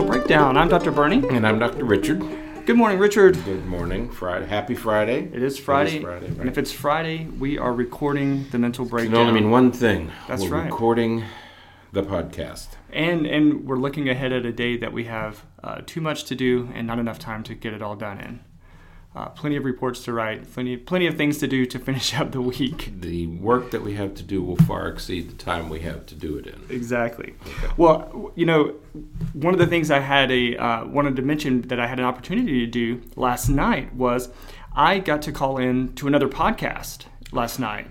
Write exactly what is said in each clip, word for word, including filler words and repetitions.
Mental Breakdown. I'm Doctor Bernie. And I'm Doctor Richard. Good morning, Richard. Good morning. Friday. Happy Friday. It is Friday. It is Friday, right? And if it's Friday, we are recording the Mental Breakdown. It can only mean one thing. That's We're right. recording the podcast. And and we're looking ahead at a day that we have uh, too much to do and not enough time to get it all done in. Uh, plenty of reports to write, plenty, plenty of things to do to finish up the week. The work that we have to do will far exceed the time we have to do it in. Exactly. Okay. Well, you know, one of the things I had a uh, wanted to mention that I had an opportunity to do last night was I got to call in to another podcast last night.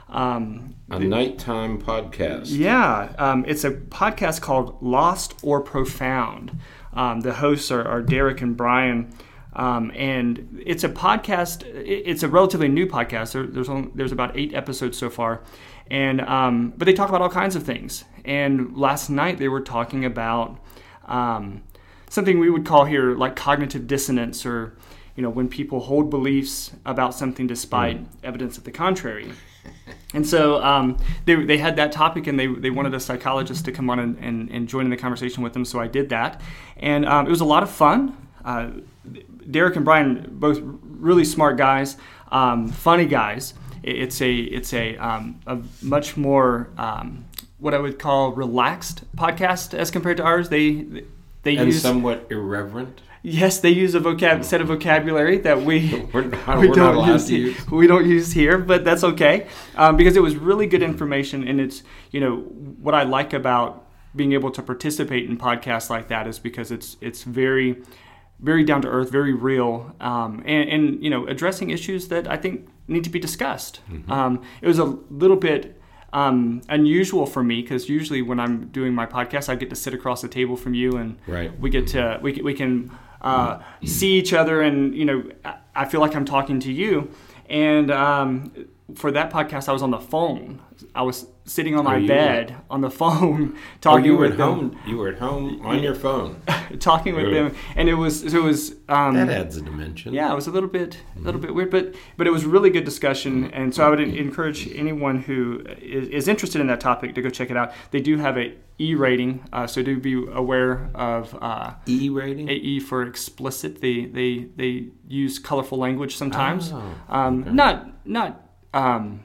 Um, A nighttime podcast. Yeah, um, it's a podcast called Lost or Profound. Um, the hosts are, are Derek and Brian. Um, and it's a podcast. It's a relatively new podcast. There, there's only, there's about eight episodes so far, and um, but they talk about all kinds of things. And last night they were talking about um, something we would call here like cognitive dissonance, or you know, when people hold beliefs about something despite mm. evidence of the contrary. And so um, they they had that topic, and they they wanted a psychologist to come on and, and, and join in the conversation with them. So I did that, and um, it was a lot of fun. Uh, Derek and Brian, both really smart guys, um, funny guys. It's a it's a um, a much more um, what I would call relaxed podcast as compared to ours. They they and use somewhat irreverent. Yes, they use a vocab set of vocabulary that we we're not, we we're don't not allowed use, to use. We don't use here, but that's okay um, because it was really good information. And it's you know what I like about being able to participate in podcasts like that is because it's it's very very down to earth, very real, um, and, and you know addressing issues that I think need to be discussed. Mm-hmm. Um, it was a little bit um, unusual for me because usually when I'm doing my podcast, I get to sit across the table from you, and right. we get to we we can uh, mm-hmm. see each other, and you know I feel like I'm talking to you. And um, for that podcast, I was on the phone. I was sitting on my oh, bed were, on the phone talking oh, you were with at them. home. You were at home on your phone, talking with really? them, and it was it was um, that adds a dimension. Yeah, it was a little bit a little bit weird, but but it was really good discussion. And so I would encourage anyone who is, is interested in that topic to go check it out. They do have a E rating, uh, so do be aware of uh, E rating. A E for explicit. They they they use colorful language sometimes. Oh, um, okay. Not not. Um,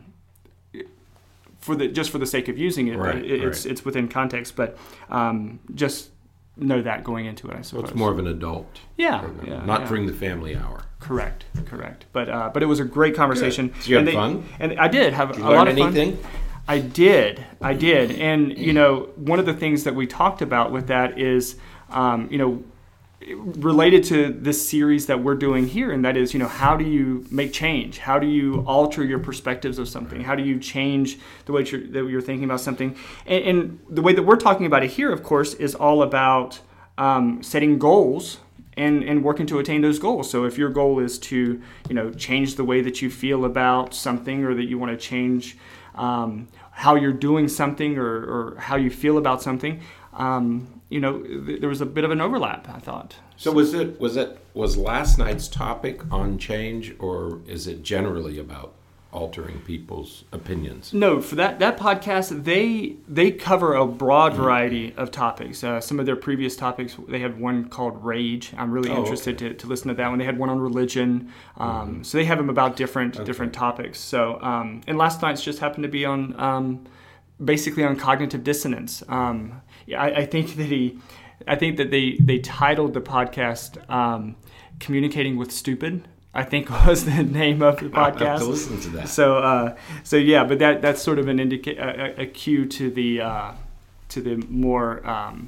for the just for the sake of using it, right, it it's right. it's within context, but um, just know that going into it, I suppose. So it's more of an adult. Yeah, program, yeah not yeah. during the family hour. Correct, correct. But uh, but it was a great conversation. Good. So you had and they, fun? And I did have did you a lot learn of fun. anything? I did, I did, and you know, one of the things that we talked about with that is, um, you know, related to this series that we're doing here, and that is, you know, how do you make change? How do you alter your perspectives of something? How do you change the way you're, that you're thinking about something? And, and the way that we're talking about it here, of course, is all about um, setting goals and, and working to attain those goals. So if your goal is to, you know, change the way that you feel about something, or that you want to change um, how you're doing something, or, or how you feel about something, um, you know, th- there was a bit of an overlap, I thought. So was it was it was last night's topic on change, or is it generally about altering people's opinions? No, for that that podcast, they they cover a broad variety of topics. Uh, some of their previous topics, they had one called Rage. I'm really oh, interested okay. to, to listen to that one. They had one on religion. Um, mm-hmm. So they have them about different okay. different topics. So um, and last night's just happened to be on um, basically on cognitive dissonance. Um, yeah, I, I think that he. I think that they, they titled the podcast um, "Communicating with Stupid." I think was the name of the podcast. I'll have to listen to that. So, uh, so yeah, but that that's sort of an indica- a, a cue to the uh, to the more um,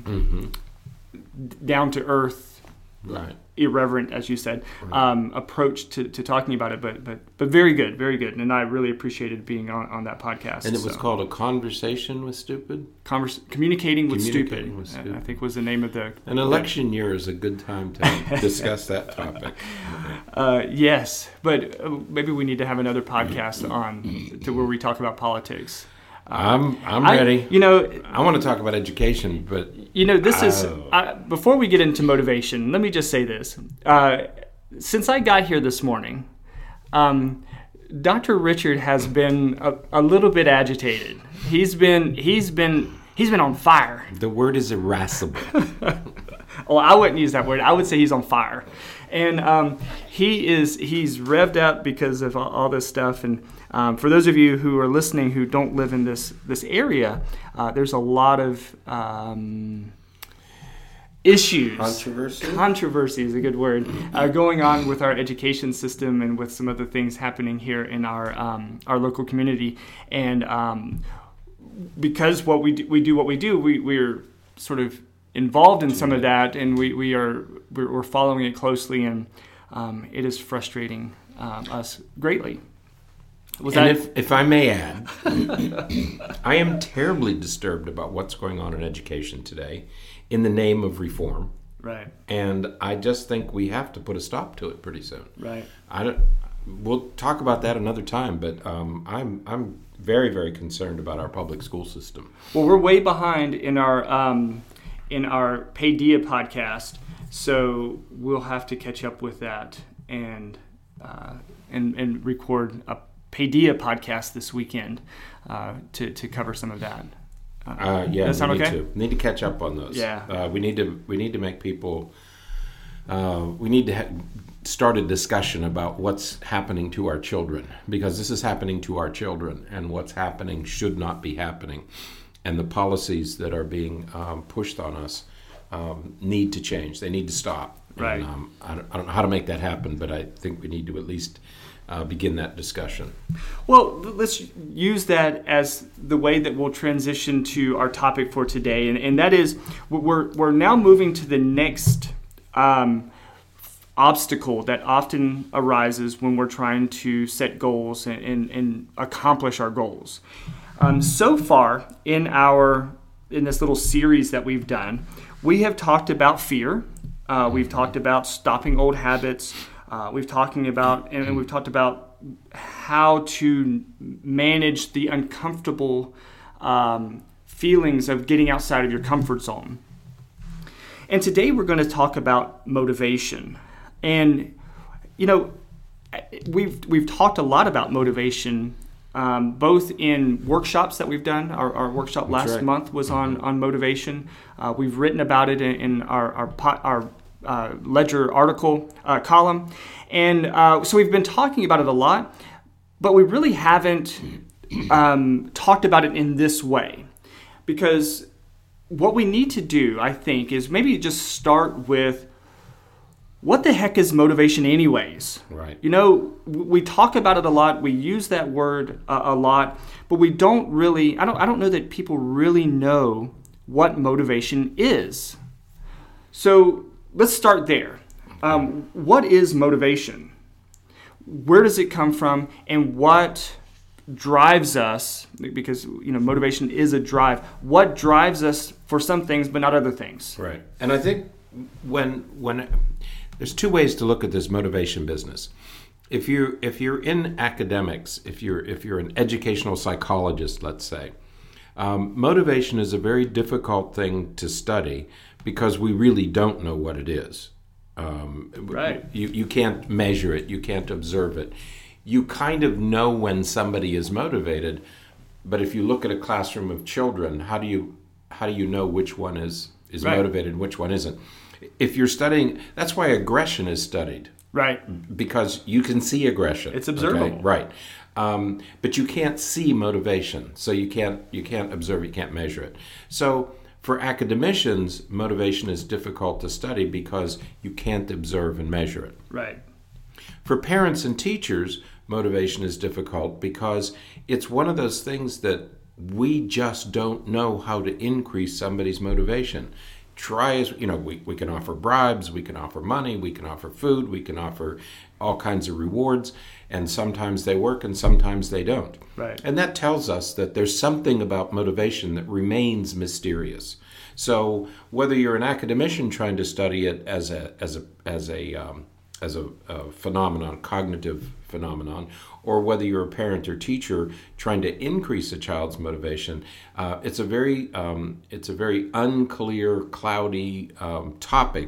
mm-hmm. down to earth, right. irreverent, as you said, right. um, approach to, to talking about it. But but but very good, very good, and I really appreciated being on, on that podcast. And it was so. called A Conversation with Stupid? Converse, Communicating with Communicating Stupid, with Stupid. I think was the name of the... An election year is a good time to discuss that topic. Uh, yes, but uh, maybe we need to have another podcast on to where we talk about politics. Uh, I'm I'm I, ready. You know, I want to talk about education, but you know, this is oh. uh, before we get into motivation. Let me just say this: uh, since I got here this morning, um, Doctor Richard has been a, a little bit agitated. He's been he's been he's been on fire. The word is irascible. Well, I wouldn't use that word. I would say he's on fire. And um, he is he's revved up because of all, all this stuff. And um, for those of you who are listening who don't live in this this area, uh, there's a lot of um, issues. Controversy? Controversy is a good word. Uh, going on with our education system and with some other things happening here in our um, our local community. And um, because what we do, we do what we do, we, we're sort of involved in some of that, and we, we are we're, we're following it closely, and um, it is frustrating um, us greatly. Was and that if, if I may add, I am terribly disturbed about what's going on in education today in the name of reform. Right. And I just think we have to put a stop to it pretty soon. Right. I don't. We'll talk about that another time, but um, I'm I'm very very concerned about our public school system. Well, we're way behind in our um, in our Paideia podcast, so we'll have to catch up with that and uh, and and record a Paideia podcast this weekend uh, to to cover some of that. Uh, uh, yeah, does that sound we need okay? to need to catch up on those. Yeah, uh, we need to we need to make people. Uh, we need to ha- start a discussion about what's happening to our children, because this is happening to our children, and what's happening should not be happening. And the policies that are being um, pushed on us um, need to change. They need to stop. Right. And, um, I, don't, I don't know how to make that happen, but I think we need to at least uh, begin that discussion. Well, let's use that as the way that we'll transition to our topic for today, and, and that is we're we're now moving to the next um, obstacle that often arises when we're trying to set goals and, and, and accomplish our goals. Um, so far in our in this little series that we've done, we have talked about fear. Uh, we've talked about stopping old habits. Uh, we've talking about and we've talked about how to manage the uncomfortable um, feelings of getting outside of your comfort zone. And today we're going to talk about motivation. And you know, we've we've talked a lot about motivation. Um, both in workshops that we've done. Our, our workshop That's last right. month was on, on motivation. Uh, we've written about it in, in our our, po- our uh, Ledger article uh, column. And uh, so we've been talking about it a lot, but we really haven't um, talked about it in this way. Because what we need to do, I think, is maybe just start with what the heck is motivation anyways? Right. You know, we talk about it a lot. We use that word a, a lot, but we don't really, I don't, I don't know that people really know what motivation is. So let's start there. Um, what is motivation? Where does it come from? And what drives us, because, you know, motivation is a drive. What drives us for some things, but not other things? Right. And I think when when there's two ways to look at this motivation business. If you if you're in academics, if you're if you're an educational psychologist, let's say, um, motivation is a very difficult thing to study because we really don't know what it is. Um, right. You you can't measure it. You can't observe it. You kind of know when somebody is motivated, but if you look at a classroom of children, how do you how do you know which one is is right. motivated and which one isn't? If you're studying, that's why aggression is studied. Right. Because you can see aggression. It's observable. Okay? Right. Um, but you can't see motivation. So you can't you can't observe it, you can't measure it. So for academicians, motivation is difficult to study because you can't observe and measure it. Right. For parents and teachers, motivation is difficult because it's one of those things that we just don't know how to increase somebody's motivation. Try as, you know, we, we can offer bribes, we can offer money, we can offer food, we can offer all kinds of rewards, and sometimes they work and sometimes they don't. Right. And that tells us that there's something about motivation that remains mysterious. So whether you're an academician trying to study it as a as a as a um, as a, a phenomenon, cognitive phenomenon, or whether you're a parent or teacher trying to increase a child's motivation, uh, it's a very um, it's a very unclear, cloudy um, topic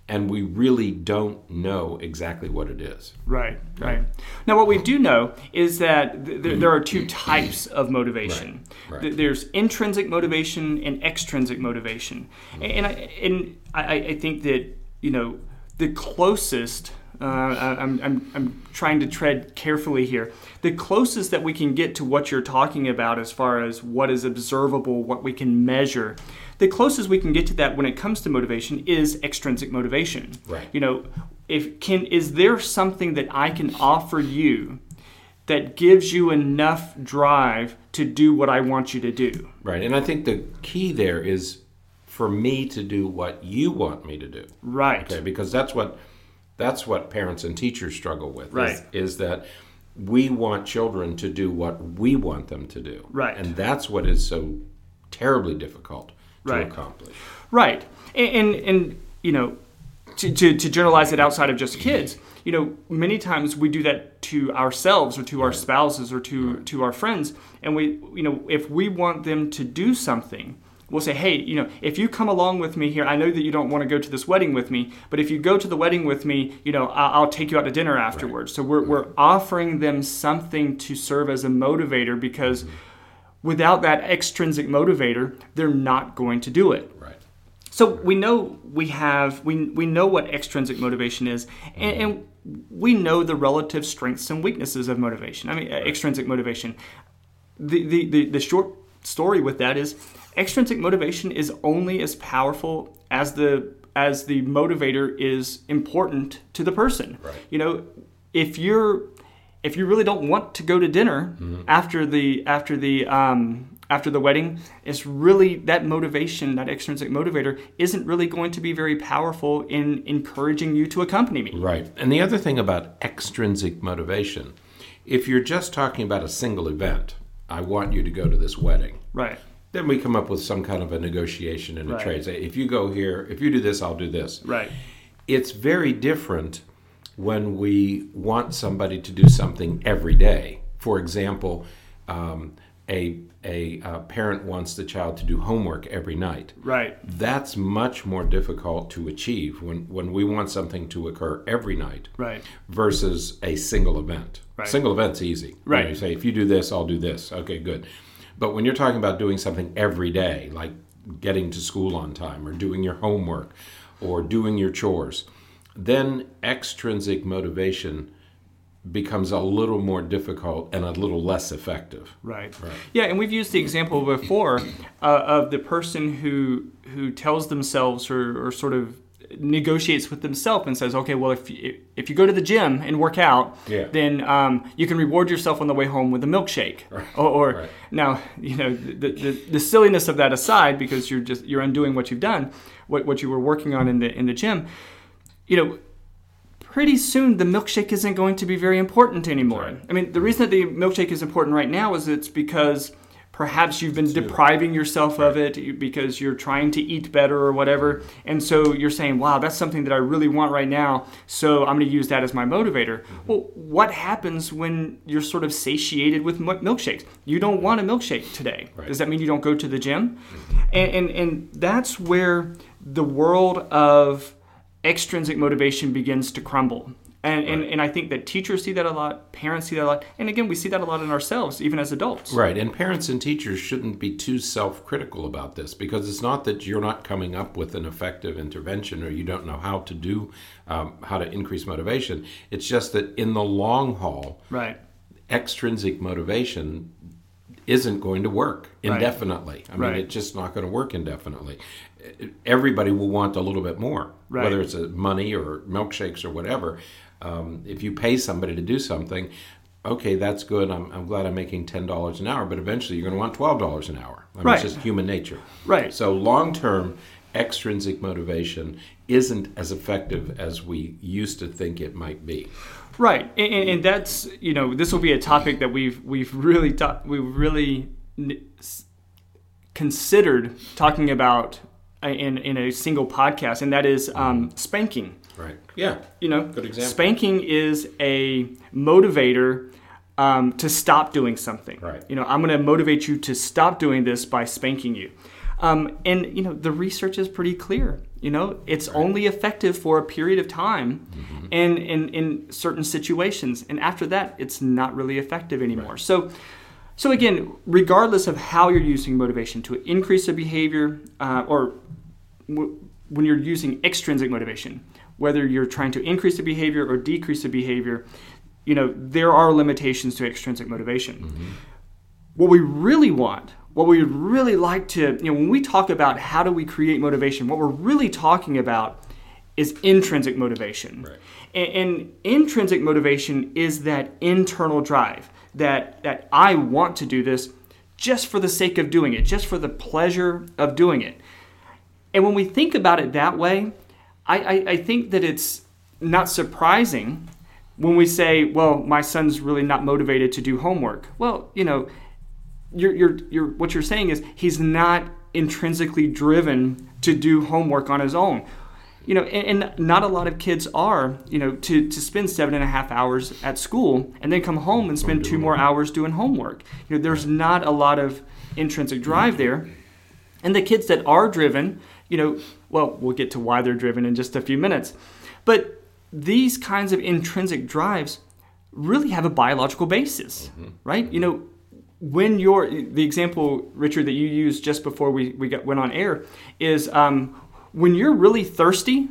and we really don't know exactly what it is. Right, right. Now, what we do know is that th- th- there are two types of motivation. Right, right. Th- There's intrinsic motivation and extrinsic motivation. Mm-hmm. And I, and I, I think that, you know, the closest, uh, I'm, I'm, I'm trying to tread carefully here, the closest that we can get to what you're talking about as far as what is observable, what we can measure, the closest we can get to that when it comes to motivation is extrinsic motivation. Right. You know, if can is there something that I can offer you that gives you enough drive to do what I want you to do? Right. And I think the key there is for me to do what you want me to do. Right. Okay, because that's what that's what parents and teachers struggle with. Right. Is, is that we want children to do what we want them to do. Right. And that's what is so terribly difficult to Right. accomplish. Right. And, and, and you know, to, to, to generalize it outside of just kids, you know, many times we do that to ourselves or to our spouses or to, Right. to our friends. And we, you know, if we want them to do something, we'll say, hey, you know, if you come along with me here, I know that you don't want to go to this wedding with me, but if you go to the wedding with me, you know, I'll, I'll take you out to dinner afterwards. Right. So we're, we're offering them something to serve as a motivator, because without that extrinsic motivator, they're not going to do it. Right. So we know we have, we we know what extrinsic motivation is, and, and we know the relative strengths and weaknesses of motivation. I mean, right. extrinsic motivation. The, the, the, the short story with that is extrinsic motivation is only as powerful as the as the motivator is important to the person. Right. You know, if you're if you really don't want to go to dinner mm-hmm. after the after the um, after the wedding, it's really that motivation, that extrinsic motivator, isn't really going to be very powerful in encouraging you to accompany me. Right. And the other thing about extrinsic motivation, if you're just talking about a single event, I want you to go to this wedding. Right. Then we come up with some kind of a negotiation and a right. trade. Say, if you go here, if you do this, I'll do this. Right. It's very different when we want somebody to do something every day. For example, um, a, a a parent wants the child to do homework every night. Right. That's much more difficult to achieve when, when we want something to occur every night. Right. Versus a single event. Right. Single event's easy. Right. You know, you say, if you do this, I'll do this. Okay, good. But when you're talking about doing something every day, like getting to school on time or doing your homework or doing your chores, then extrinsic motivation becomes a little more difficult and a little less effective. Right. right. Yeah, and we've used the example before uh, of the person who who tells themselves or, or sort of negotiates with themselves and says, okay, well, if you, if you go to the gym and work out, yeah. then um, you can reward yourself on the way home with a milkshake. Right. Or, or right. now, you know, the, the the silliness of that aside, because you're just you're undoing what you've done, what what you were working on in the in the gym, you know. Pretty soon the milkshake isn't going to be very important anymore. Right. I mean, the reason that the milkshake is important right now is it's because perhaps you've been depriving yourself of it because you're trying to eat better or whatever. And so you're saying, wow, that's something that I really want right now, so I'm going to use that as my motivator. Mm-hmm. Well, what happens when you're sort of satiated with milkshakes? You don't want a milkshake today. Right. Does that mean you don't go to the gym? Mm-hmm. And, and, and that's where the world of extrinsic motivation begins to crumble. And, right. and and I think that teachers see that a lot, parents see that a lot, and again, we see that a lot in ourselves, even as adults. Right, and parents and teachers shouldn't be too self-critical about this, because it's not that you're not coming up with an effective intervention or you don't know how to do, um, how to increase motivation. It's just that in the long haul, right. extrinsic motivation isn't going to work indefinitely. Right. I mean, right. it's just not going to work indefinitely. Everybody will want a little bit more, right. whether it's a money or milkshakes or whatever. Um, if you pay somebody to do something, okay, that's good. I'm, I'm glad I'm making ten dollars an hour, but eventually you're going to want twelve dollars an hour. I mean, right. It's just human nature. Right. So long-term extrinsic motivation isn't as effective as we used to think it might be. Right, and, and that's, you know, this will be a topic that we've we've really ta- we've really n- considered talking about in in a single podcast, and that is um, spanking. Right. Yeah. You know, good example. Spanking is a motivator um, to stop doing something. Right. You know, I'm going to motivate you to stop doing this by spanking you. Um, and, you know, the research is pretty clear. You know, it's Right. only effective for a period of time Mm-hmm. and in, in certain situations. And after that, it's not really effective anymore. Right. So, so again, regardless of how you're using motivation to increase a behavior uh, or w- when you're using extrinsic motivation, whether you're trying to increase a behavior or decrease a behavior, you know, there are limitations to extrinsic motivation. Mm-hmm. What we really want, what we would really like to, you know, when we talk about how do we create motivation, what we're really talking about is intrinsic motivation. Right. And, and intrinsic motivation is that internal drive, that, that I want to do this just for the sake of doing it, just for the pleasure of doing it. And when we think about it that way, I, I, I think that it's not surprising when we say, well, my son's really not motivated to do homework. Well, you know, you're, you're, you're, what you're saying is he's not intrinsically driven to do homework on his own. You know, and, and not a lot of kids are, you know, to, to spend seven and a half hours at school and then come home and spend two more hours doing homework. You know, there's not a lot of intrinsic drive there. And the kids that are driven, you know, well, we'll get to why they're driven in just a few minutes. But these kinds of intrinsic drives really have a biological basis, mm-hmm. right? You know, when you're, the example, Richard, that you used just before we, we got, went on air is um, when you're really thirsty,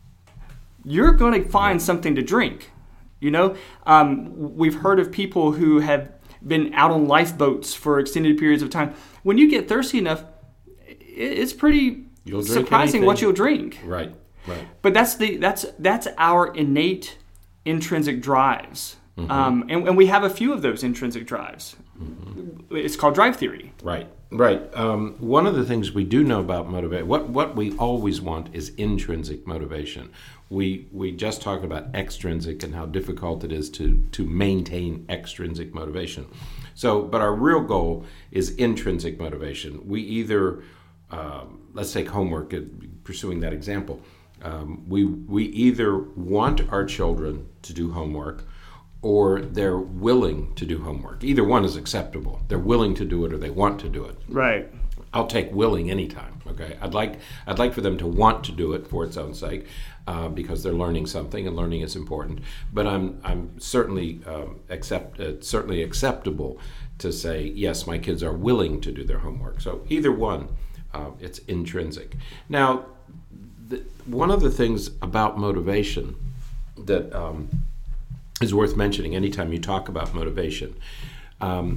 you're going to find something to drink. You know, um, we've heard of people who have been out on lifeboats for extended periods of time. When you get thirsty enough, it's pretty surprising anything. What you'll drink. Right, right. But that's the that's that's our innate intrinsic drives, mm-hmm. um, and, and we have a few of those intrinsic drives. Mm-hmm. It's called drive theory. Right, right. Um, one of the things we do know about motivation, what what we always want is intrinsic motivation. We we just talked about extrinsic and how difficult it is to to maintain extrinsic motivation. So, but our real goal is intrinsic motivation. We either Um, let's take homework, pursuing that example. Um, we we either want our children to do homework or they're willing to do homework. Either one is acceptable. They're willing to do it or they want to do it. Right. I'll take willing anytime. Okay. I'd like I'd like for them to want to do it for its own sake uh, because they're learning something and learning is important. But I'm I'm certainly um, accept uh, certainly acceptable to say yes, my kids are willing to do their homework. So either one. Uh, it's intrinsic. Now, the, one of the things about motivation that um, is worth mentioning anytime you talk about motivation, um,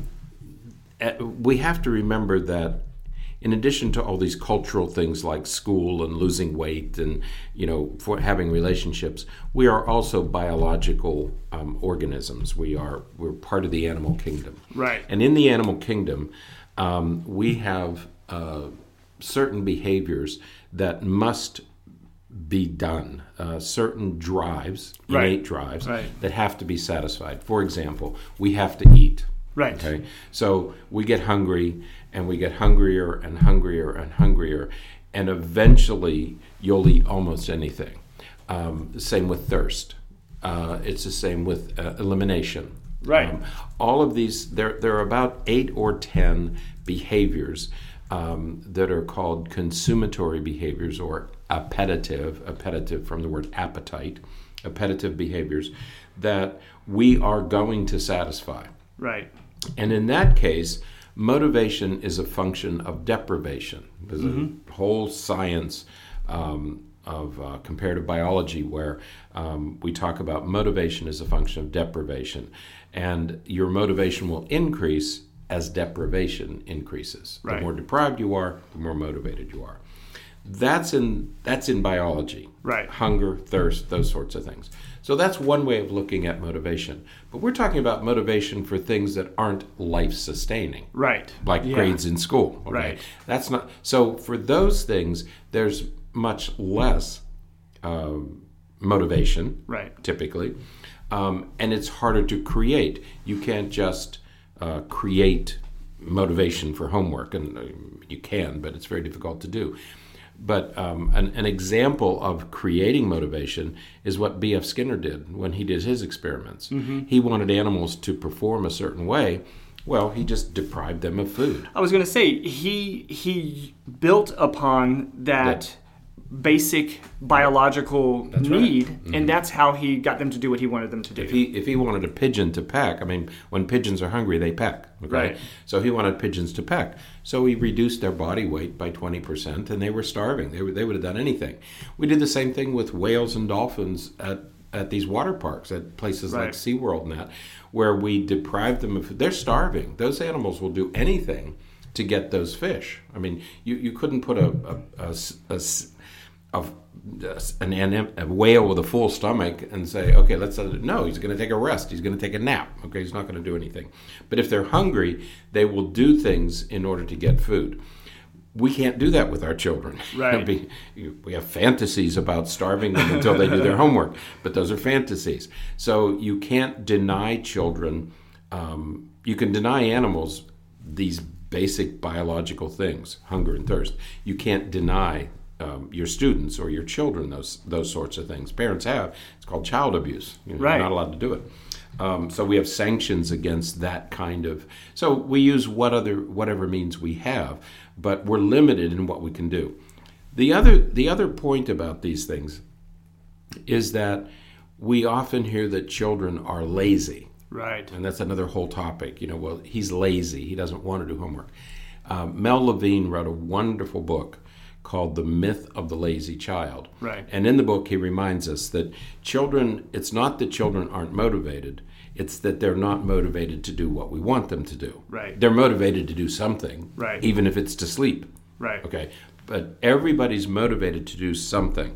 we have to remember that in addition to all these cultural things like school and losing weight and, you know, for having relationships, we are also biological um, organisms. We are, we're part of the animal kingdom. Right. And in the animal kingdom, um, we have uh, certain behaviors that must be done, uh, certain drives, innate right. drives, right. that have to be satisfied. For example, we have to eat. Right. Okay. So we get hungry, and we get hungrier and hungrier and hungrier, and eventually you'll eat almost anything. Um, the same with thirst. Uh, it's the same with uh, elimination. Right. Um, all of these, there there are about eight or ten behaviors Um, that are called consumatory behaviors or appetitive, appetitive from the word appetite, appetitive behaviors that we are going to satisfy. Right. And in that case, motivation is a function of deprivation. There's mm-hmm. a whole science um, of uh, comparative biology where um, we talk about motivation as a function of deprivation. And your motivation will increase as deprivation increases. Right. The more deprived you are, the more motivated you are. That's in that's in biology. Right. Hunger, thirst, those sorts of things. So that's one way of looking at motivation. But we're talking about motivation for things that aren't life-sustaining. Right. Like yeah. grades in school. Okay? Right. That's not. So for those things, there's much less uh, motivation. Right. Typically, um, and it's harder to create. You can't just Uh, create motivation for homework, and uh, you can, but it's very difficult to do. But um, an, an example of creating motivation is what B F Skinner did when he did his experiments. Mm-hmm. He wanted animals to perform a certain way. Well, he just deprived them of food. I was going to say, he he built upon that, that basic biological That's right. need, Mm-hmm. and that's how he got them to do what he wanted them to do. If he if he wanted a pigeon to peck, I mean, when pigeons are hungry, they peck. Okay? Right. So he wanted pigeons to peck. So he reduced their body weight by twenty percent, and they were starving. They were, they would have done anything. We did the same thing with whales and dolphins at, at these water parks, at places Right. like SeaWorld and that, where we deprived them of food. They're starving. Those animals will do anything to get those fish. I mean, you, you couldn't put a, a, a, a, a An, an, a whale with a full stomach and say, okay, let's let it. No, he's going to take a rest. He's going to take a nap. Okay, he's not going to do anything. But if they're hungry, they will do things in order to get food. We can't do that with our children. Right. We have fantasies about starving them until they do their homework, but those are fantasies. So you can't deny children. Um, you can deny animals these basic biological things, hunger and thirst. You can't deny Um, your students or your children those those sorts of things. Parents have. It's called child abuse. You know, Right. You're not allowed to do it. Um, so we have sanctions against that kind of. So we use what other whatever means we have, but we're limited in what we can do. The other the other point about these things is that we often hear that children are lazy. Right. And that's another whole topic. You know, well, he's lazy. He doesn't want to do homework. Um, Mel Levine wrote a wonderful book called The Myth of the Lazy Child. Right. And in the book, he reminds us that children, it's not that children aren't motivated, it's that they're not motivated to do what we want them to do. Right. They're motivated to do something, Right. even if it's to sleep. Right. Okay. But everybody's motivated to do something.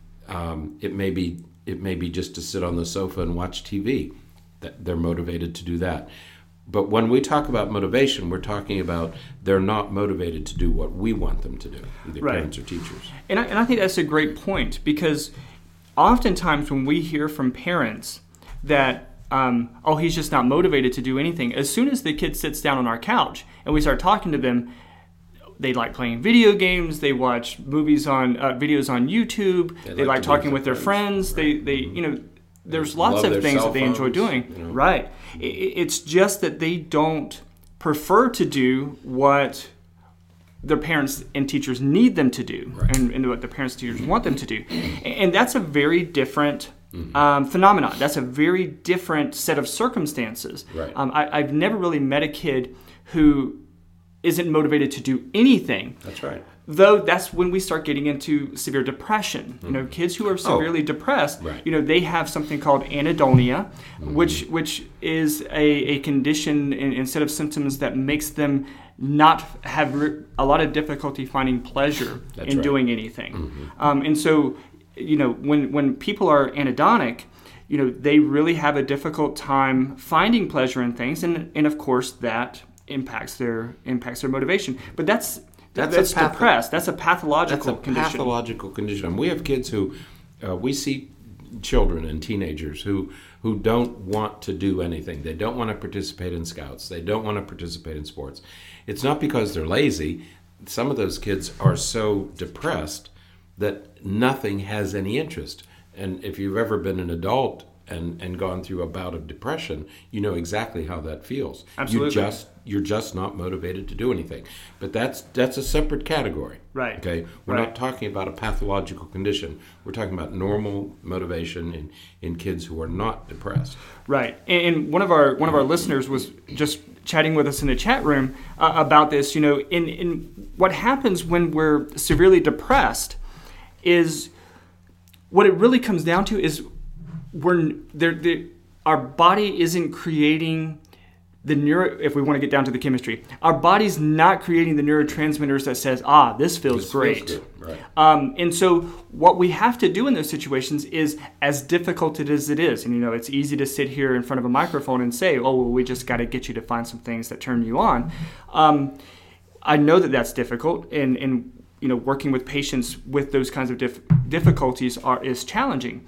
Um, it may be it may be just to sit on the sofa and watch T V. That they're motivated to do that. But when we talk about motivation, we're talking about they're not motivated to do what we want them to do, either Right. parents or teachers. And I, and I think that's a great point, because oftentimes when we hear from parents that, um, oh, he's just not motivated to do anything, as soon as the kid sits down on our couch and we start talking to them, they like playing video games, they watch movies on, uh, videos on YouTube, they, They like, like to talking be with their friends, friends. they, they you know, there's lots Love of their things cell that they enjoy phones, doing. you know. Right. I- It's just that they don't prefer to do what their parents and teachers need them to do, Right. and, and what the parents and teachers want them to do. And that's a very different um, phenomenon. That's a very different set of circumstances. Right. Um, I, I've never really met a kid who isn't motivated to do anything. That's right. Though that's when we start getting into severe depression. You know, kids who are severely depressed, Right. you know, they have something called anhedonia, which which is a, a condition and, and set of symptoms that makes them not have re- a lot of difficulty finding pleasure That's in right. doing anything. Um, and so, you know, when when people are anhedonic, you know, they really have a difficult time finding pleasure in things, and and of course that impacts their impacts their motivation. But that's That's that's, a patho- depressed. That's a pathological That's a condition. pathological condition. And we have kids who, uh, we see children and teenagers who who don't want to do anything. They don't want to participate in scouts. They don't want to participate in sports. It's not because they're lazy. Some of those kids are so depressed that nothing has any interest. And if you've ever been an adult and, and gone through a bout of depression, you know exactly how that feels. Absolutely. You just you're just not motivated to do anything. But that's that's a separate category. Right. Okay. We're Right. not talking about a pathological condition. We're talking about normal motivation in, in kids who are not depressed. Right, and, and one of our one of our listeners was just chatting with us in the chat room uh, about this. You know, in in what happens when we're severely depressed is what it really comes down to is we're there. Our body isn't creating the neuro. If we want to get down to the chemistry, our body's not creating the neurotransmitters that says, ah, this feels This great. feels good, right. Um, and so what we have to do in those situations is, as difficult it as it is, and you know, it's easy to sit here in front of a microphone and say, oh, well, we just got to get you to find some things that turn you on. Um, I know that that's difficult, and, and you know, working with patients with those kinds of dif- difficulties are is challenging.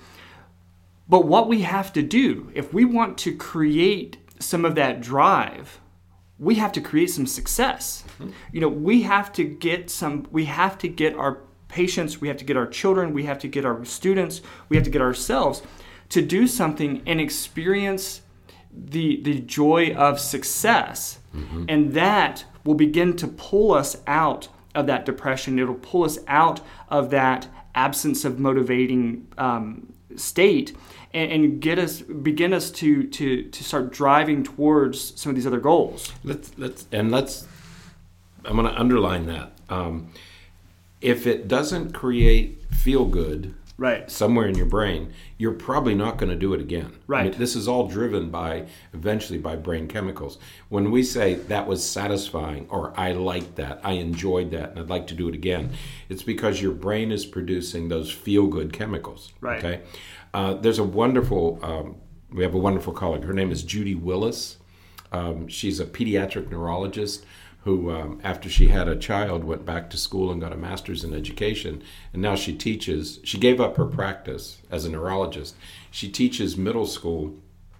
But what we have to do, if we want to create some of that drive, we have to create some success. Mm-hmm. You know, we have to get some, we have to get our patients, we have to get our children, we have to get our students, we have to get ourselves to do something and experience the the joy of success. Mm-hmm. And that will begin to pull us out of that depression. It'll pull us out of that absence of motivating um, state, and, and get us begin us to to to start driving towards some of these other goals. Let's let's and let's. I'm going to underline that. Um, if it doesn't create feel good, right, somewhere in your brain, you're probably not going to do it again. Right. I mean, this is all driven by, eventually, by brain chemicals. When we say that was satisfying, or I liked that, I enjoyed that, and I'd like to do it again, it's because your brain is producing those feel-good chemicals. Right. Okay. Uh, there's a wonderful, um, we have a wonderful colleague. Her name is Judy Willis. Um, she's a pediatric neurologist who, um, after she had a child, went back to school and got a master's in education. And now she teaches, she gave up her practice as a neurologist. She teaches middle school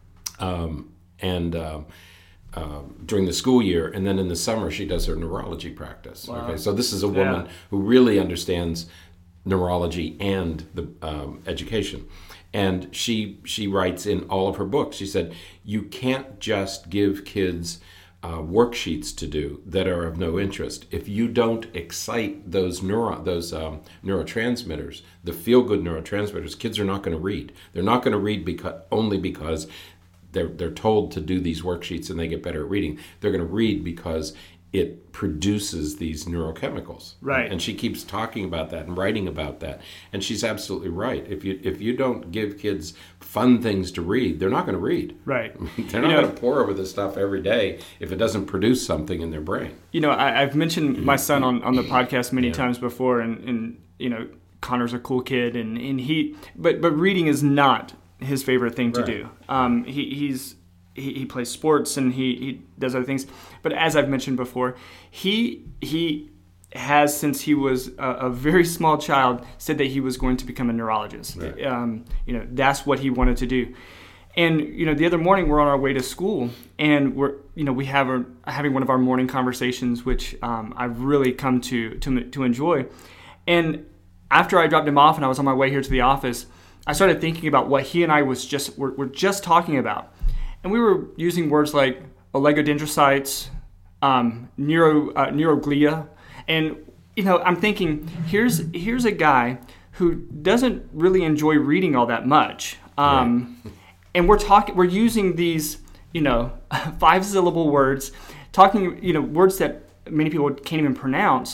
um, and um, uh, during the school year, and then in the summer she does her neurology practice. Wow. Okay, so this is a woman Yeah. who really understands neurology and the um, education. And she she writes in all of her books, she said, you can't just give kids Uh, worksheets to do that are of no interest. If you don't excite those neuro those um, neurotransmitters, the feel-good neurotransmitters, kids are not going to read. They're not going to read because only because they're they're told to do these worksheets and they get better at reading. They're going to read because it produces these neurochemicals. Right. And she keeps talking about that and writing about that. And she's absolutely right. If you if you don't give kids fun things to read, they're not going to read. Right. They're not going to pore over this stuff every day if it doesn't produce something in their brain. You know, I, I've mentioned my son on, on the podcast many Yeah. times before, and, and you know, Connor's a cool kid, and, and he, but but reading is not his favorite thing to Right. do. Um, he he's he, he plays sports and he, he does other things, but as I've mentioned before, he he has, since he was a, a very small child, said that he was going to become a neurologist. Right. Um, you know, that's what he wanted to do. And you know, the other morning we're on our way to school, and we're you know we have a, having one of our morning conversations, which um, I've really come to to to enjoy. And after I dropped him off, and I was on my way here to the office, I started thinking about what he and I was just were, were just talking about, and we were using words like oligodendrocytes, um, neuro uh, neuroglia, and you know, I'm thinking here's here's a guy who doesn't really enjoy reading all that much. Um, Right. And we're talking, we're using these, you know, five syllable words, talking, you know, words that many people can't even pronounce.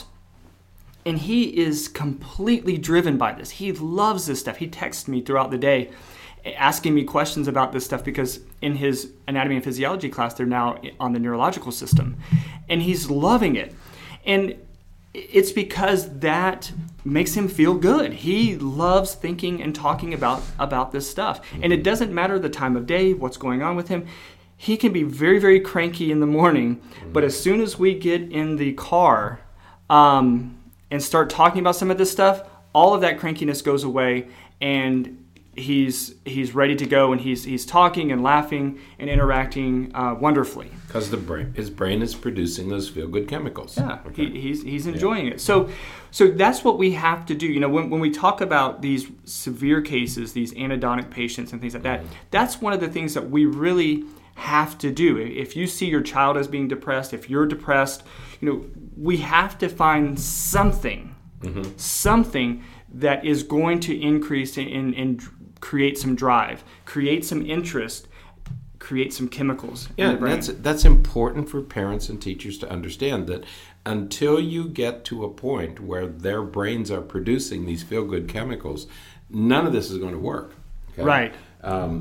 And he is completely driven by this. He loves this stuff. He texts me throughout the day asking me questions about this stuff because in his anatomy and physiology class, they're now on the neurological system. And he's loving it. And it's because that makes him feel good. He loves thinking and talking about, about this stuff. And it doesn't matter the time of day, what's going on with him. He can be very, very cranky in the morning, but as soon as we get in the car um, and start talking about some of this stuff, all of that crankiness goes away, and he's he's ready to go, and he's he's talking and laughing and interacting uh, wonderfully. Because the brain, his brain is producing those feel-good chemicals. Yeah, Okay. he, he's he's enjoying it. So, so that's what we have to do. You know, when when we talk about these severe cases, these anhedonic patients and things like that, that's one of the things that we really have to do. If you see your child as being depressed, if you're depressed, you know, we have to find something, mm-hmm. something that is going to increase and, and create some drive, create some interest, create some chemicals Yeah, in the brain. that's that's important for parents and teachers to understand, that until you get to a point where their brains are producing these feel-good chemicals, none of this is going to work. Okay? Right. Um,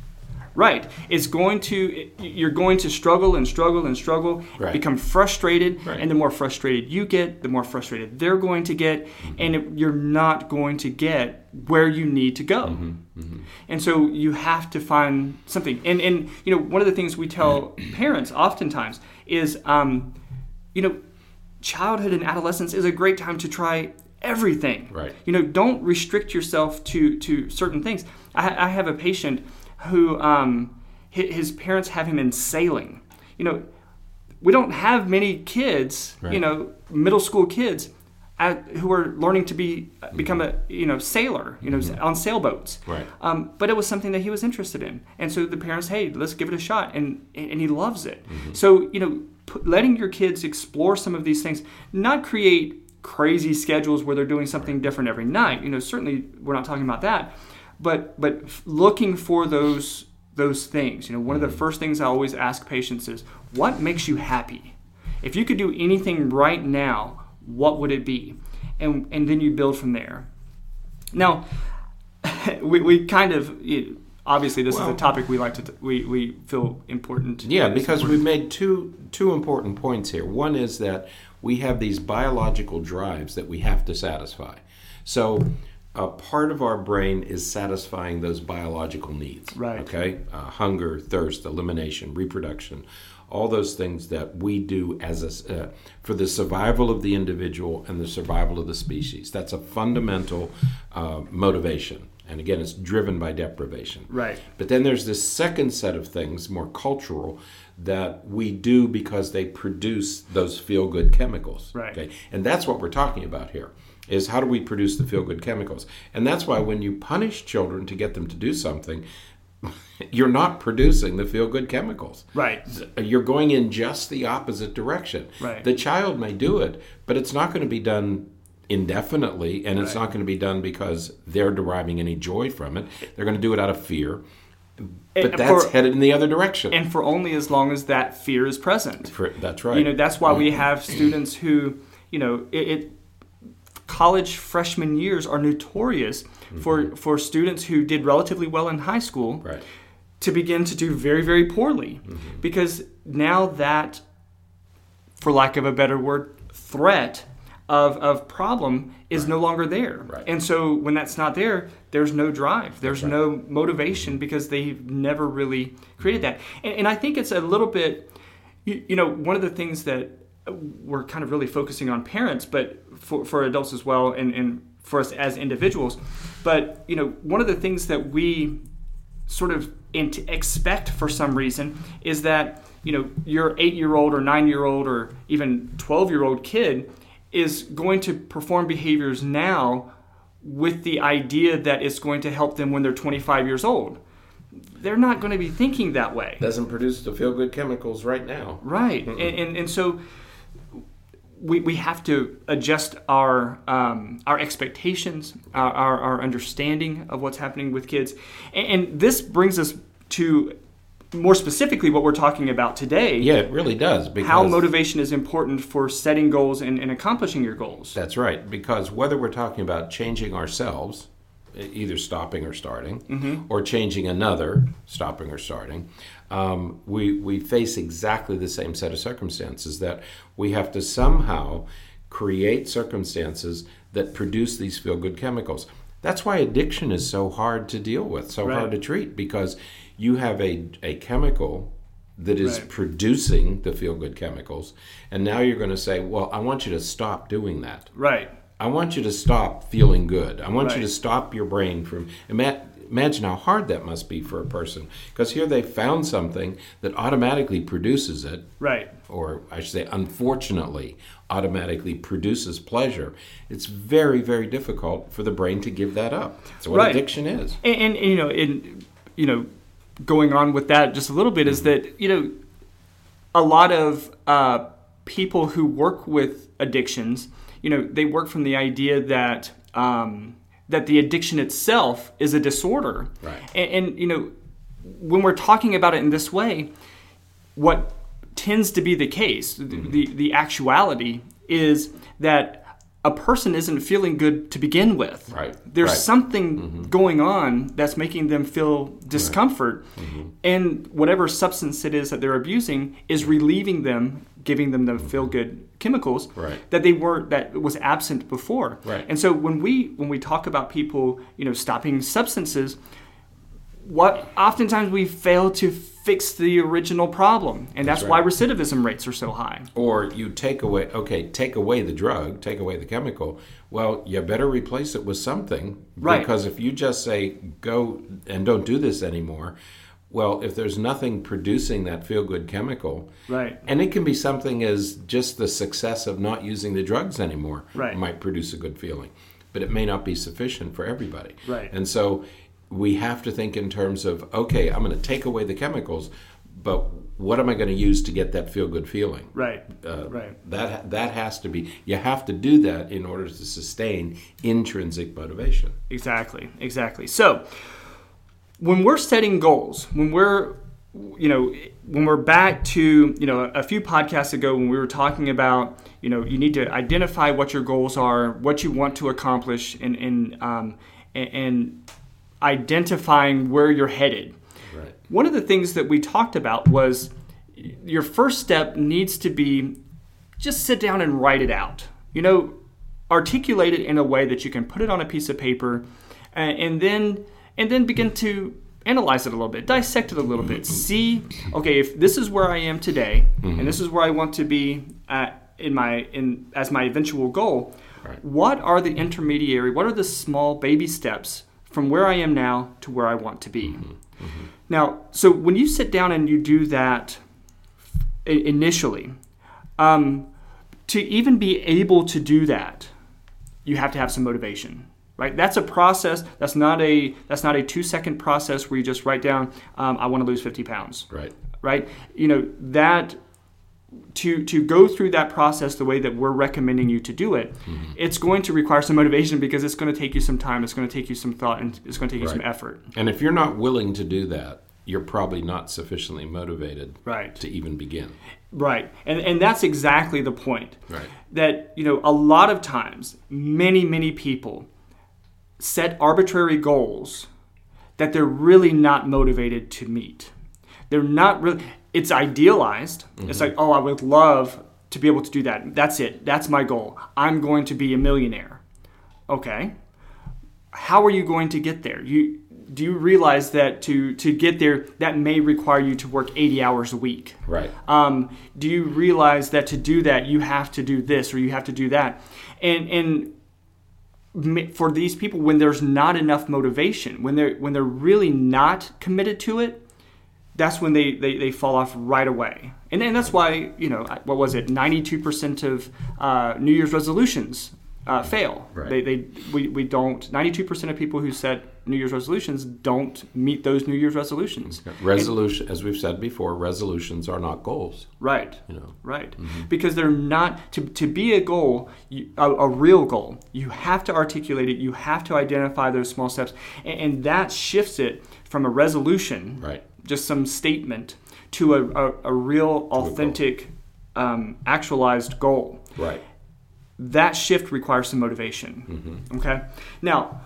Right. It's going to, you're going to struggle and struggle and struggle, Right. become frustrated, Right. and the more frustrated you get, the more frustrated they're going to get, mm-hmm. and it, you're not going to get where you need to go. mm-hmm, mm-hmm. And so you have to find something. And, and you know, one of the things we tell parents oftentimes is, um, you know, childhood and adolescence is a great time to try everything. Right. You know, don't restrict yourself to, to certain things. I, I have a patient who um, his parents have him in sailing. You know, we don't have many kids, Right. you know, middle school kids at, who are learning to be become a you know sailor, you know, Mm-hmm. on sailboats. Right. Um, but it was something that he was interested in, and so the parents, hey, let's give it a shot, and and he loves it. Mm-hmm. So you know, p- letting your kids explore some of these things, not create crazy schedules where they're doing something different every night. You know, certainly we're not talking about that, but but looking for those those things. You know, one of the first things I always ask patients is, what makes you happy? If you could do anything right now, what would it be? And and then you build from there. Now, we we kind of you, obviously this well, is a topic we like to t- we we feel important. Yeah, because important. We've made two two important points here. One is that we have these biological drives that we have to satisfy. So a part of our brain is satisfying those biological needs. Right. Okay? Uh, hunger, thirst, elimination, reproduction, all those things that we do as a, uh, for the survival of the individual and the survival of the species. That's a fundamental uh, motivation. And again, it's driven by deprivation. Right. But then there's this second set of things, more cultural, that we do because they produce those feel-good chemicals. Right. Okay? And that's what we're talking about here, is how do we produce the feel-good chemicals? And that's why when you punish children to get them to do something, you're not producing the feel-good chemicals. Right. You're going in just the opposite direction. Right. The child may do it, but it's not going to be done indefinitely, and it's right. not going to be done because they're deriving any joy from it. They're going to do it out of fear. But and that's for, headed in the other direction. And for only as long as that fear is present. For, that's right. You know, that's why we have students who, you know, it, it college freshman years are notorious mm-hmm. for, for students who did relatively well in high school right. to begin to do very, very poorly. Mm-hmm. Because now that, for lack of a better word, threat of of problem is right. no longer there. Right. And so when that's not there, there's no drive. There's right. no motivation because they've never really created that. And, and I think it's a little bit, you, you know, one of the things that we're kind of really focusing on parents, but for, for adults as well, and, and for us as individuals. But, you know, one of the things that we sort of expect for some reason is that, you know, your eight-year-old or nine-year-old or even twelve-year-old kid is going to perform behaviors now with the idea that it's going to help them when they're twenty-five years old. They're not going to be thinking that way. Doesn't produce the feel-good chemicals right now. Right. And, and and so we we have to adjust our um, our expectations, our, our, our understanding of what's happening with kids. And, and this brings us to more specifically what we're talking about today. Yeah, it really does. Because how motivation is important for setting goals and, and accomplishing your goals. That's right. Because whether we're talking about changing ourselves, either stopping or starting, mm-hmm. or changing another, stopping or starting, um, we, we face exactly the same set of circumstances, that we have to somehow create circumstances that produce these feel-good chemicals. That's why addiction is so hard to deal with, so right. hard to treat, because you have a, a chemical that is right. producing the feel-good chemicals, and now you're going to say, well, I want you to stop doing that. Right. I want you to stop feeling good. I want right. you to stop your brain from... Ima- imagine how hard that must be for a person, because here they found something that automatically produces it. Right. Or I should say, unfortunately, automatically produces pleasure. It's very, very difficult for the brain to give that up. That's what right. addiction is. And, and, and you know, in, you know, going on with that just a little bit is that, you know, a lot of uh, people who work with addictions, you know, they work from the idea that um, that the addiction itself is a disorder. Right. And, and, you know, when we're talking about it in this way, what tends to be the case, mm-hmm. the, the actuality is that a person isn't feeling good to begin with. Right. There's right. something mm-hmm. going on that's making them feel discomfort. Right. Mm-hmm. And whatever substance it is that they're abusing is relieving them, giving them the feel-good chemicals right. that they weren't, that was absent before. Right. And so when we when we talk about people, you know, stopping substances, what oftentimes we fail to fix the original problem, and that's, that's right. why recidivism rates are so high. Or you take away, okay, take away the drug, take away the chemical. Well, you better replace it with something, right? Because if you just say go and don't do this anymore, well, if there's nothing producing that feel-good chemical, right? And it can be something as just the success of not using the drugs anymore, right? Might produce a good feeling, but it may not be sufficient for everybody, right? And so we have to think in terms of, okay, I'm going to take away the chemicals, but what am I going to use to get that feel-good feeling? Right, Uh, right. That that has to be, you have to do that in order to sustain intrinsic motivation. Exactly, exactly. So when we're setting goals, when we're, you know, when we're back to, you know, a few podcasts ago when we were talking about, you know, you need to identify what your goals are, what you want to accomplish, and and um, and, and identifying where you're headed. Right. One of the things that we talked about was your first step needs to be just sit down and write it out. You know, articulate it in a way that you can put it on a piece of paper, and, and then and then begin to analyze it a little bit, dissect it a little bit, see, okay, if this is where I am today, mm-hmm. and this is where I want to be at in my in as my eventual goal, right. What are the intermediary, what are the small baby steps from where I am now to where I want to be? Mm-hmm. Mm-hmm. Now, so when you sit down and you do that initially, um, to even be able to do that, you have to have some motivation, right? That's a process. That's not a that's not a two second process where you just write down, um, I want to lose fifty pounds, right? Right? You know that to to go through that process the way that we're recommending you to do it, mm-hmm. it's going to require some motivation because it's going to take you some time. It's going to take you some thought, and it's going to take you right. some effort. And if you're not willing to do that, you're probably not sufficiently motivated right. to even begin. Right. And and that's exactly the point. Right. That, you know, a lot of times, many, many people set arbitrary goals that they're really not motivated to meet. They're not really, it's idealized. Mm-hmm. It's like, oh, I would love to be able to do that. That's it. That's my goal. I'm going to be a millionaire. Okay. How are you going to get there? You do you realize that to, to get there, that may require you to work eighty hours a week? Right. Um, do you realize that to do that, you have to do this or you have to do that? And and for these people, when there's not enough motivation, when they're when they're really not committed to it, that's when they, they, they fall off right away. And then that's why, you know, what was it? ninety-two percent of uh, New Year's resolutions uh, fail. Right. They they we, we don't. ninety-two percent of people who set New Year's resolutions don't meet those New Year's resolutions. Resolution, and, as we've said before, resolutions are not goals. Right. You know. Right. Mm-hmm. Because they're not to to be a goal, you, a, a real goal. You have to articulate it. You have to identify those small steps, and, and that shifts it from a resolution, right, just some statement, to a a, a real, authentic, um, actualized goal. Right. That shift requires some motivation. Mm-hmm. Okay. Now,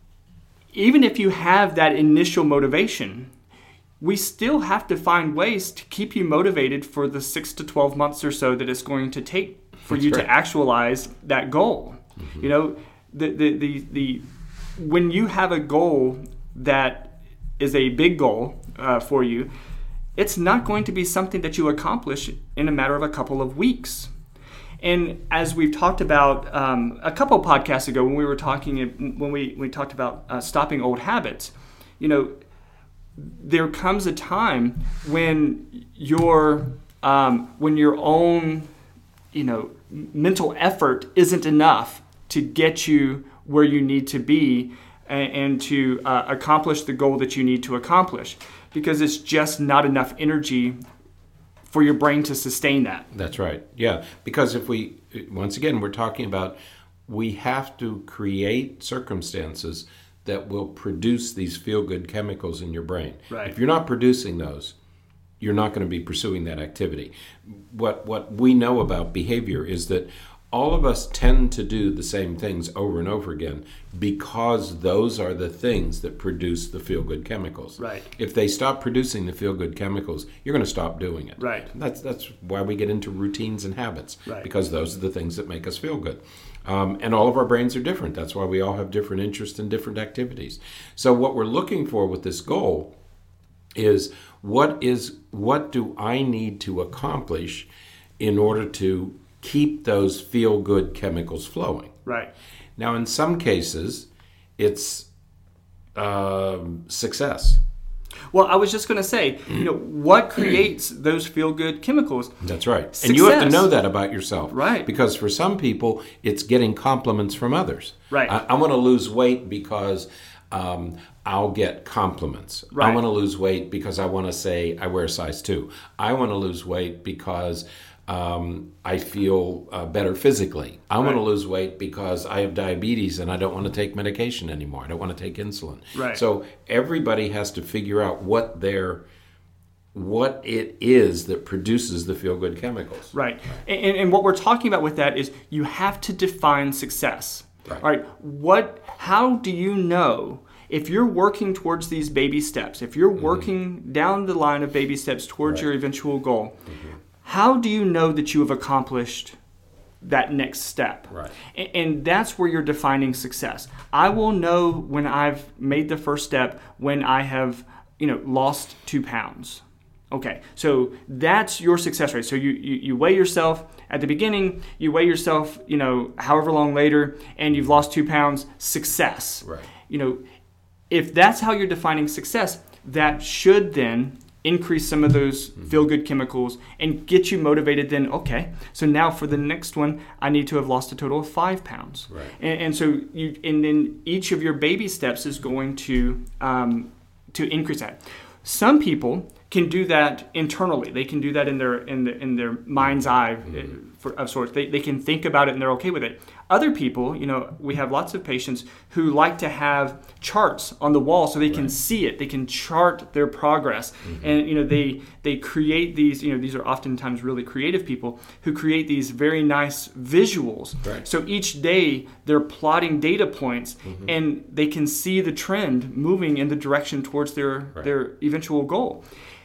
even if you have that initial motivation, we still have to find ways to keep you motivated for the six to twelve months or so that it's going to take for That's you right. to actualize that goal. Mm-hmm. You know, the, the the the when you have a goal that is a big goal uh, for you, it's not going to be something that you accomplish in a matter of a couple of weeks. And as we've talked about um, a couple podcasts ago, when we were talking, when we, we talked about uh, stopping old habits, you know, there comes a time when your um, when your own, you know, mental effort isn't enough to get you where you need to be and, and to uh, accomplish the goal that you need to accomplish, because it's just not enough energy for your brain to sustain that. That's right. Yeah. Because if we, once again, we're talking about, we have to create circumstances that will produce these feel-good chemicals in your brain. Right. If you're not producing those, you're not going to be pursuing that activity. What what we know about behavior is that all of us tend to do the same things over and over again because those are the things that produce the feel-good chemicals. Right. If they stop producing the feel-good chemicals, you're going to stop doing it. Right. That's that's why we get into routines and habits, right. because those are the things that make us feel good. Um, and all of our brains are different. That's why we all have different interests in different activities. So what we're looking for with this goal is what is what do I need to accomplish in order to keep those feel-good chemicals flowing. Right. Now, in some cases, it's um, success. Well, I was just going to say, you know, what creates those feel-good chemicals? That's right. Success. And you have to know that about yourself. Right. Because for some people, it's getting compliments from others. Right. I, I want to lose weight because um, I'll get compliments. Right. I want to lose weight because I want to say I wear a size two. I want to lose weight because um, I feel uh, better physically. I right. want to lose weight because I have diabetes and I don't want to take medication anymore. I don't want to take insulin. Right. So everybody has to figure out what their what it is that produces the feel-good chemicals. Right. And, and what we're talking about with that is you have to define success. Right. All right. What? How do you know if you're working towards these baby steps, if you're working mm-hmm. down the line of baby steps towards right. your eventual goal, mm-hmm. how do you know that you have accomplished that next step? Right. And, and that's where you're defining success. I will know when I've made the first step, when I have, you know, lost two pounds. Okay, so that's your success rate. So you, you, you weigh yourself at the beginning, you weigh yourself, you know, however long later, and you've lost two pounds, success. Right. You know, if that's how you're defining success, that should then increase some of those mm-hmm. feel-good chemicals and get you motivated then, okay, so now for the next one, I need to have lost a total of five pounds. Right. And, and so you, and then each of your baby steps is going to um, to increase that. Some people can do that internally. They can do that in their in the, in their mind's eye mm-hmm. for, of sorts. They they can think about it and they're okay with it. Other people, you know, we have lots of patients who like to have charts on the wall so they can right. see it. They can chart their progress, mm-hmm. and you know they they create these. You know, these are oftentimes really creative people who create these very nice visuals. Right. So each day they're plotting data points, mm-hmm. and they can see the trend moving in the direction towards their right. their eventual goal.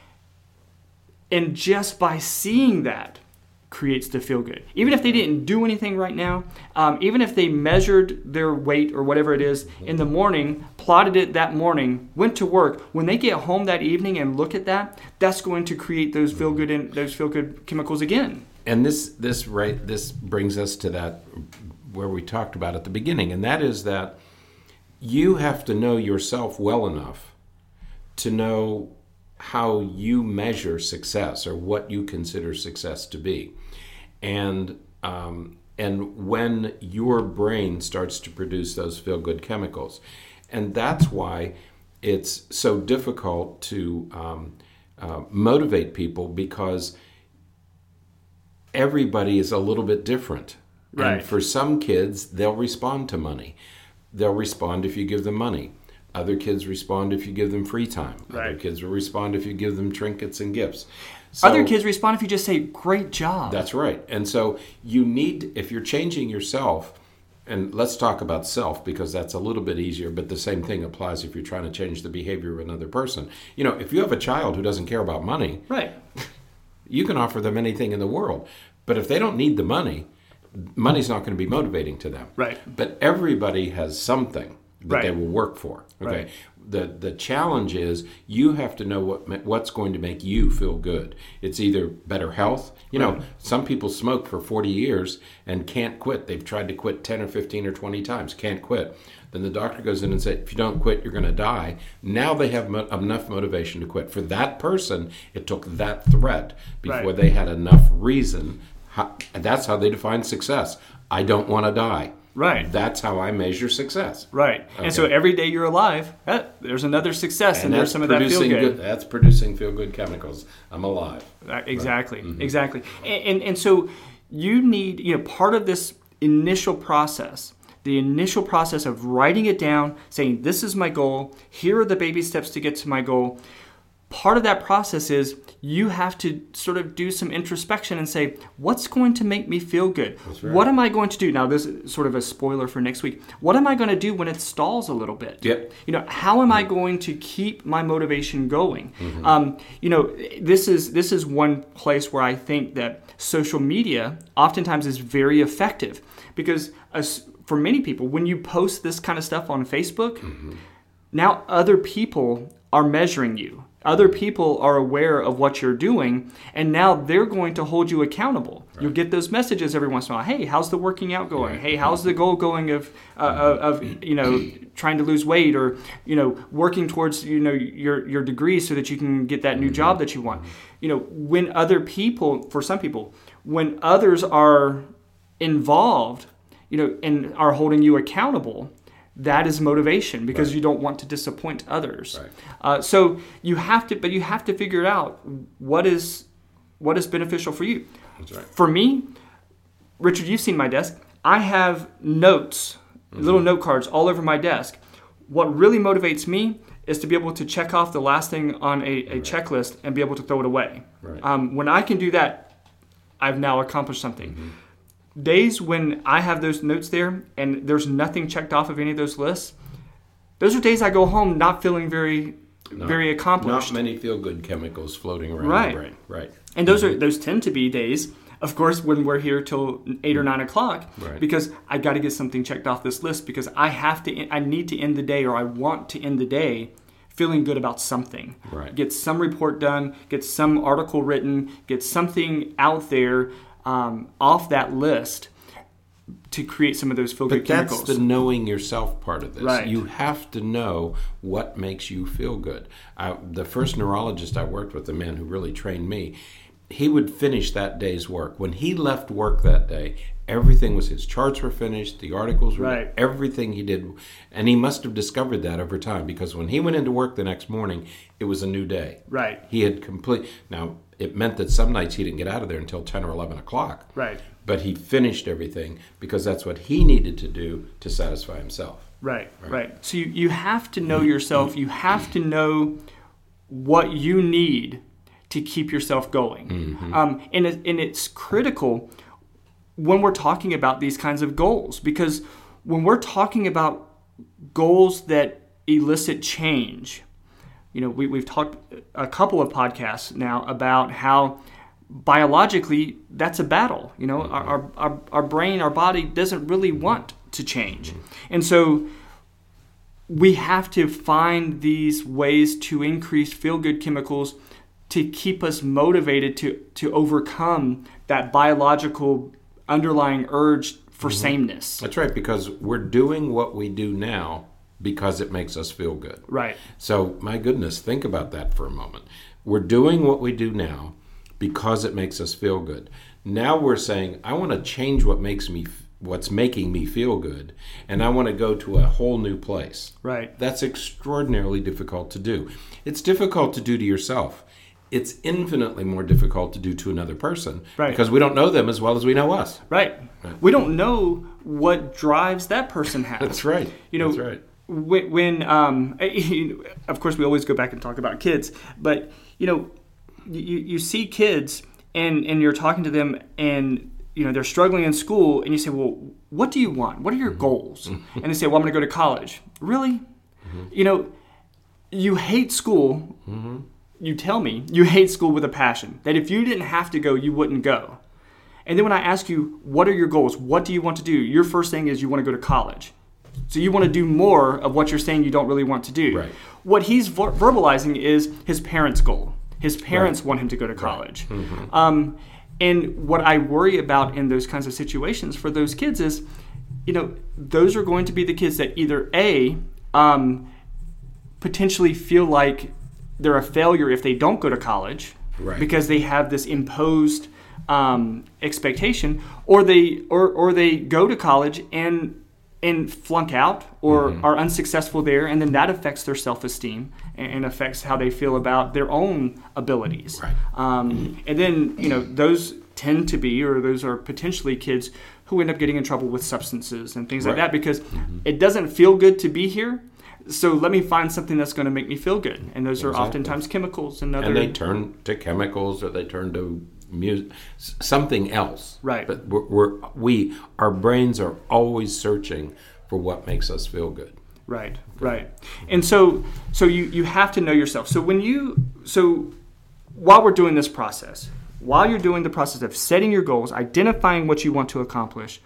And just by seeing that creates the feel good. Even if they didn't do anything right now, um, even if they measured their weight or whatever it is in the morning, plotted it that morning, went to work, when they get home that evening and look at that, that's going to create those feel good in, those feel good chemicals again. And this this right this brings us to that where we talked about at the beginning, and that is that you have to know yourself well enough to know how you measure success or what you consider success to be. And um, and when your brain starts to produce those feel-good chemicals. And that's why it's so difficult to um, uh, motivate people, because everybody is a little bit different. Right. And for some kids, they'll respond to money. They'll respond if you give them money. Other kids respond if you give them free time. Right. Other kids will respond if you give them trinkets and gifts. So, Other kids respond if you just say, great job. That's right. And so you need, if you're changing yourself, and let's talk about self because that's a little bit easier, but the same thing applies if you're trying to change the behavior of another person. You know, if you have a child who doesn't care about money, right, you can offer them anything in the world. But if they don't need the money, money's not going to be motivating to them. Right. But everybody has something that right. they will work for. Okay. Right. The the challenge is you have to know what what's going to make you feel good. It's either better health. You know, right. some people smoke for forty years and can't quit. They've tried to quit ten or fifteen or twenty times, can't quit. Then the doctor goes in and says, if you don't quit, you're going to die. Now they have mo- enough motivation to quit. For that person, it took that threat before right. they had enough reason. How, and that's how they define success. I don't want to die. Right. That's how I measure success. Right. Okay. And so every day you're alive, eh, there's another success, and, and there's some of that feel good. good. That's producing feel-good chemicals. I'm alive. Exactly. Right? Mm-hmm. Exactly. And, and and so you need, you know, part of this initial process, the initial process of writing it down, saying, this is my goal, here are the baby steps to get to my goal. Part of that process is you have to sort of do some introspection and say, what's going to make me feel good? That's right. What am I going to do? Now, this is sort of a spoiler for next week. What am I going to do when it stalls a little bit? Yep. You know, how am I going to keep my motivation going? Mm-hmm. Um, you know, this is this is one place where I think that social media oftentimes is very effective, because as, for many people, when you post this kind of stuff on Facebook, mm-hmm. now other people are measuring you. Other people are aware of what you're doing, and now they're going to hold you accountable. Right. You'll get those messages every once in a while. Hey, how's the working out going? Right. Hey, how's the goal going of, uh, of, of, you know, trying to lose weight, or, you know, working towards, you know, your, your degree so that you can get that new mm-hmm. job that you want. You know, when other people, for some people, when others are involved, you know, and are holding you accountable, that is motivation because Right. you don't want to disappoint others. Right. Uh, so you have to, but you have to figure out what is what is beneficial for you. That's right. For me, Richard, you've seen my desk. I have notes, mm-hmm. little note cards all over my desk. What really motivates me is to be able to check off the last thing on a, a right. checklist and be able to throw it away. Right. Um, when I can do that, I've now accomplished something. Mm-hmm. Days when I have those notes there and there's nothing checked off of any of those lists, those are days I go home not feeling very, not, very accomplished. Not many feel-good chemicals floating around right. the brain. Right. And those mm-hmm. are those tend to be days, of course, when we're here till eight or nine o'clock, right. because I got to get something checked off this list because I have to, I need to end the day, or I want to end the day feeling good about something. Right. Get some report done, get some article written, get something out there um, off that list to create some of those feel-good but chemicals. That's the knowing yourself part of this. Right. You have to know what makes you feel good. I, the first neurologist I worked with, the man who really trained me, he would finish that day's work. When he left work that day, everything was, his charts were finished, the articles were, right. everything he did. And he must have discovered that over time, because when he went into work the next morning, it was a new day. Right. He had complete, now it meant that some nights he didn't get out of there until ten or eleven o'clock. Right. But he finished everything because that's what he needed to do to satisfy himself. Right, right. right. So you, you have to know yourself. You have to know what you need to keep yourself going. Mm-hmm. Um, and, it, and it's critical when we're talking about these kinds of goals, because when we're talking about goals that elicit change, you know, we, we've talked a couple of podcasts now about how biologically that's a battle. You know, mm-hmm. our, our, our brain, our body doesn't really want to change. Mm-hmm. And so we have to find these ways to increase feel-good chemicals to keep us motivated to, to overcome that biological underlying urge for mm-hmm. sameness. That's right, because we're doing what we do now because it makes us feel good. Right. So, my goodness, think about that for a moment. We're doing what we do now because it makes us feel good. Now we're saying, I want to change what makes me what's making me feel good, and I want to go to a whole new place. Right. That's extraordinarily difficult to do. It's difficult to do to yourself. It's infinitely more difficult to do to another person, right. because we don't know them as well as we know us. Right. right. We don't know what drives that person has. That's right. You know, That's right. When, when um, of course, we always go back and talk about kids, but you know, you, you see kids and, and you're talking to them and you know they're struggling in school, and you say, well, what do you want? What are your mm-hmm. goals? And they say, well, I'm going to go to college. Really? Mm-hmm. You know, you hate school. Mm-hmm. You tell me you hate school with a passion, that if you didn't have to go, you wouldn't go. And then when I ask you, what are your goals? What do you want to do? Your first thing is you want to go to college. So you want to do more of what you're saying you don't really want to do. Right. What he's ver- verbalizing is his parents' goal. His parents right. want him to go to college. Right. Mm-hmm. Um, and what I worry about in those kinds of situations for those kids is, you know, those are going to be the kids that either A, um, potentially feel like they're a failure if they don't go to college, right. because they have this imposed um, expectation, or they or or they go to college and and flunk out or mm-hmm. are unsuccessful there, and then that affects their self-esteem and affects how they feel about their own abilities. Right. Um, mm-hmm. And then you know those tend to be, or those are potentially kids who end up getting in trouble with substances and things right. like that because mm-hmm. it doesn't feel good to be here. So let me find something that's going to make me feel good. And those exactly. are oftentimes chemicals and other... And they turn to chemicals, or they turn to music, something else. Right. But we're, we're, we, our brains are always searching for what makes us feel good. Right, right. And so so you, you have to know yourself. So when you... So while we're doing this process, while you're doing the process of setting your goals, identifying what you want to accomplish,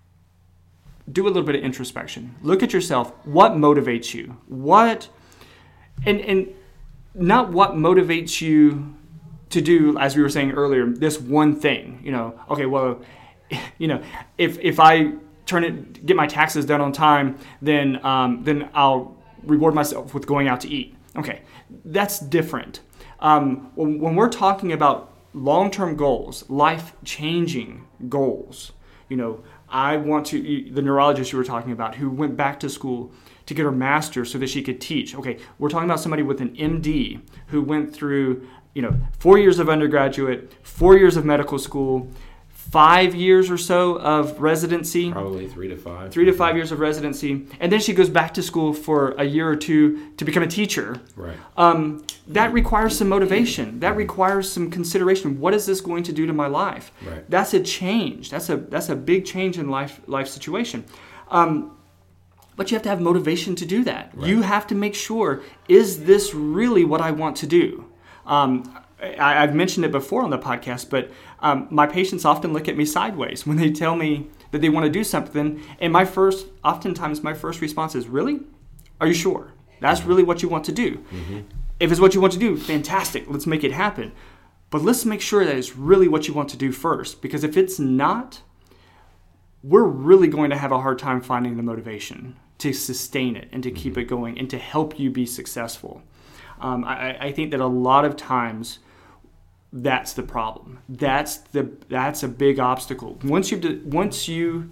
do a little bit of introspection. Look at yourself. What motivates you? What, and and not what motivates you to do, as we were saying earlier, this one thing. You know, okay, well, you know, if if I turn it, get my taxes done on time, then um, then I'll reward myself with going out to eat. Okay, that's different. Um, when, when we're talking about long-term goals, life-changing goals, you know, I want to, the neurologist you were talking about who went back to school to get her master's so that she could teach. Okay, we're talking about somebody with an M D who went through, you know, four years of undergraduate, four years of medical school, five years or so of residency. Probably three to five. Three to five years of residency. And then she goes back to school for a year or two to become a teacher. Right. Um, that requires some motivation. That requires some consideration. What is this going to do to my life? Right. That's a change. That's a that's a big change in life life situation. Um, but you have to have motivation to do that. Right. You have to make sure, is this really what I want to do? Um, I, I've mentioned it before on the podcast, but um, my patients often look at me sideways when they tell me that they want to do something. And my first, oftentimes my first response is, really? Are you sure? That's really what you want to do? Mm-hmm. If it's what you want to do, fantastic. Let's make it happen. But let's make sure that it's really what you want to do first. Because if it's not, we're really going to have a hard time finding the motivation to sustain it and to keep it going and to help you be successful. Um, I, I think that a lot of times that's the problem. That's the that's a big obstacle. Once you once you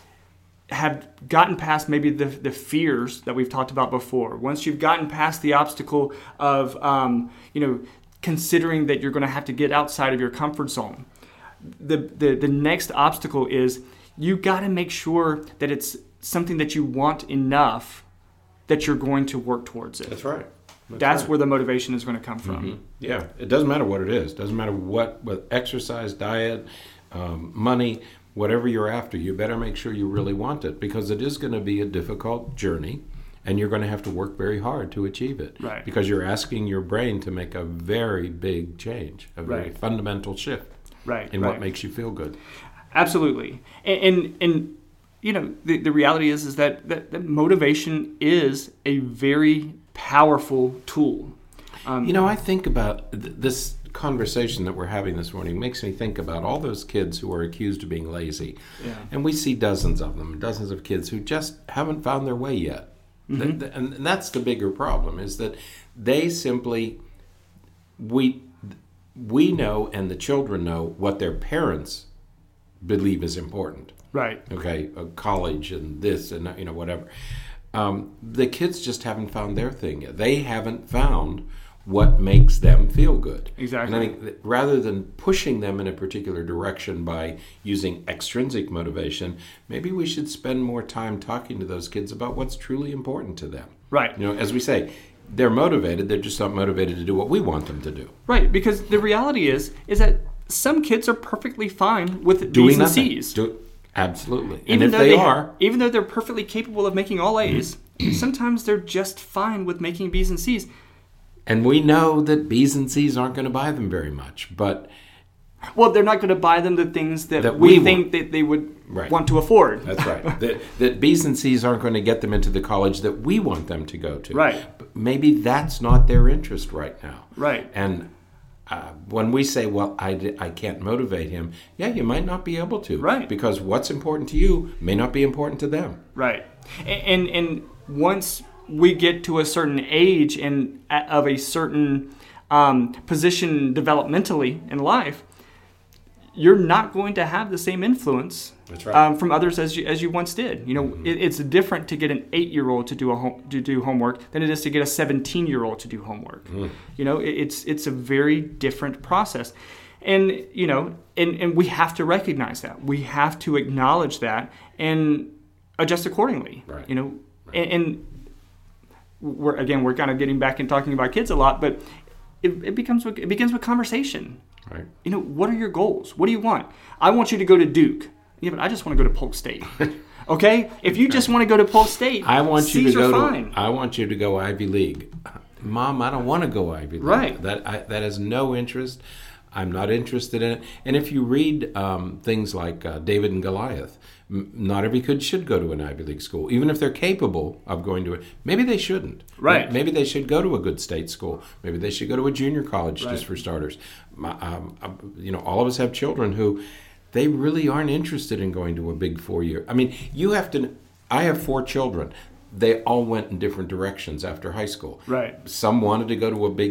have gotten past maybe the the fears that we've talked about before, once you've gotten past the obstacle of um, you know considering that you're going to have to get outside of your comfort zone, the the the next obstacle is you got to make sure that it's something that you want enough that you're going to work towards it. That's right. That's, That's right. where the motivation is going to come from. Mm-hmm. Yeah, it doesn't matter what it is. It doesn't matter what, what exercise, diet, um, money, whatever you're after. You better make sure you really want it because it is going to be a difficult journey and you're going to have to work very hard to achieve it. Right. Because you're asking your brain to make a very big change, a very Right. fundamental shift Right. in right. what makes you feel good. Absolutely. And, and, and you know, the, the reality is, is that, that, that motivation is a very powerful tool. Um, You know, I think about th- this conversation that we're having this morning makes me think about all those kids who are accused of being lazy. Yeah. And we see dozens of them, dozens of kids who just haven't found their way yet. Mm-hmm. Th- th- and that's the bigger problem, is that they simply, we, we know and the children know what their parents believe is important. Right. Okay, uh, college and this and, you know, whatever. Um, the kids just haven't found their thing yet. They haven't found what makes them feel good. Exactly. And I think that rather than pushing them in a particular direction by using extrinsic motivation, maybe we should spend more time talking to those kids about what's truly important to them. Right. You know, as we say, they're motivated, they're just not motivated to do what we want them to do. Right. Because the reality is, is that some kids are perfectly fine with Doing B's and nothing. C's. Do, absolutely. Even and if though they, they are... ha- even though they're perfectly capable of making all A's, sometimes they're just fine with making B's and C's. And we know that B's and C's aren't going to buy them very much, but... Well, they're not going to buy them the things that, That we, we think want. that they would Right. want to afford. That's right. that, that B's and C's aren't going to get them into the college that we want them to go to. Right. But maybe that's not their interest right now. Right. And uh, when we say, well, I, di- I can't motivate him, yeah, you might not be able to. Right. Because what's important to you may not be important to them. Right. And, and and once we get to a certain age and of a certain um, position developmentally in life, you're not going to have the same influence That's right. um, from others as you as you once did. You know, mm-hmm. it, it's different to get an eight-year-old to do a home, to do homework than it is to get a seventeen-year-old to do homework. Mm. You know, it, it's it's a very different process, and you know, and and we have to recognize that. We have to acknowledge that and adjust accordingly. Right. You know, right. and, and we're again we're kind of getting back and talking about kids a lot, but it, it becomes it begins with conversation. Right. You know, what are your goals? What do you want? I want you to go to Duke. Yeah, but I just want to go to Polk State. Okay? If you just want to go to Polk State, I want you C's to go are fine. to I want you to go Ivy League. Mom, I don't want to go Ivy League. Right. That I, that has no interest. I'm not interested in it. And if you read um, things like uh, David and Goliath, m- not every kid should go to an Ivy League school, even if they're capable of going to it. Maybe they shouldn't. Right. Maybe they should go to a good state school. Maybe they should go to a junior college, Right. just for starters. My, um, um, you know, all of us have children who they really aren't interested in going to a big four-year. I mean, you have to. I have four children. They all went in different directions after high school. Right. Some wanted to go to a big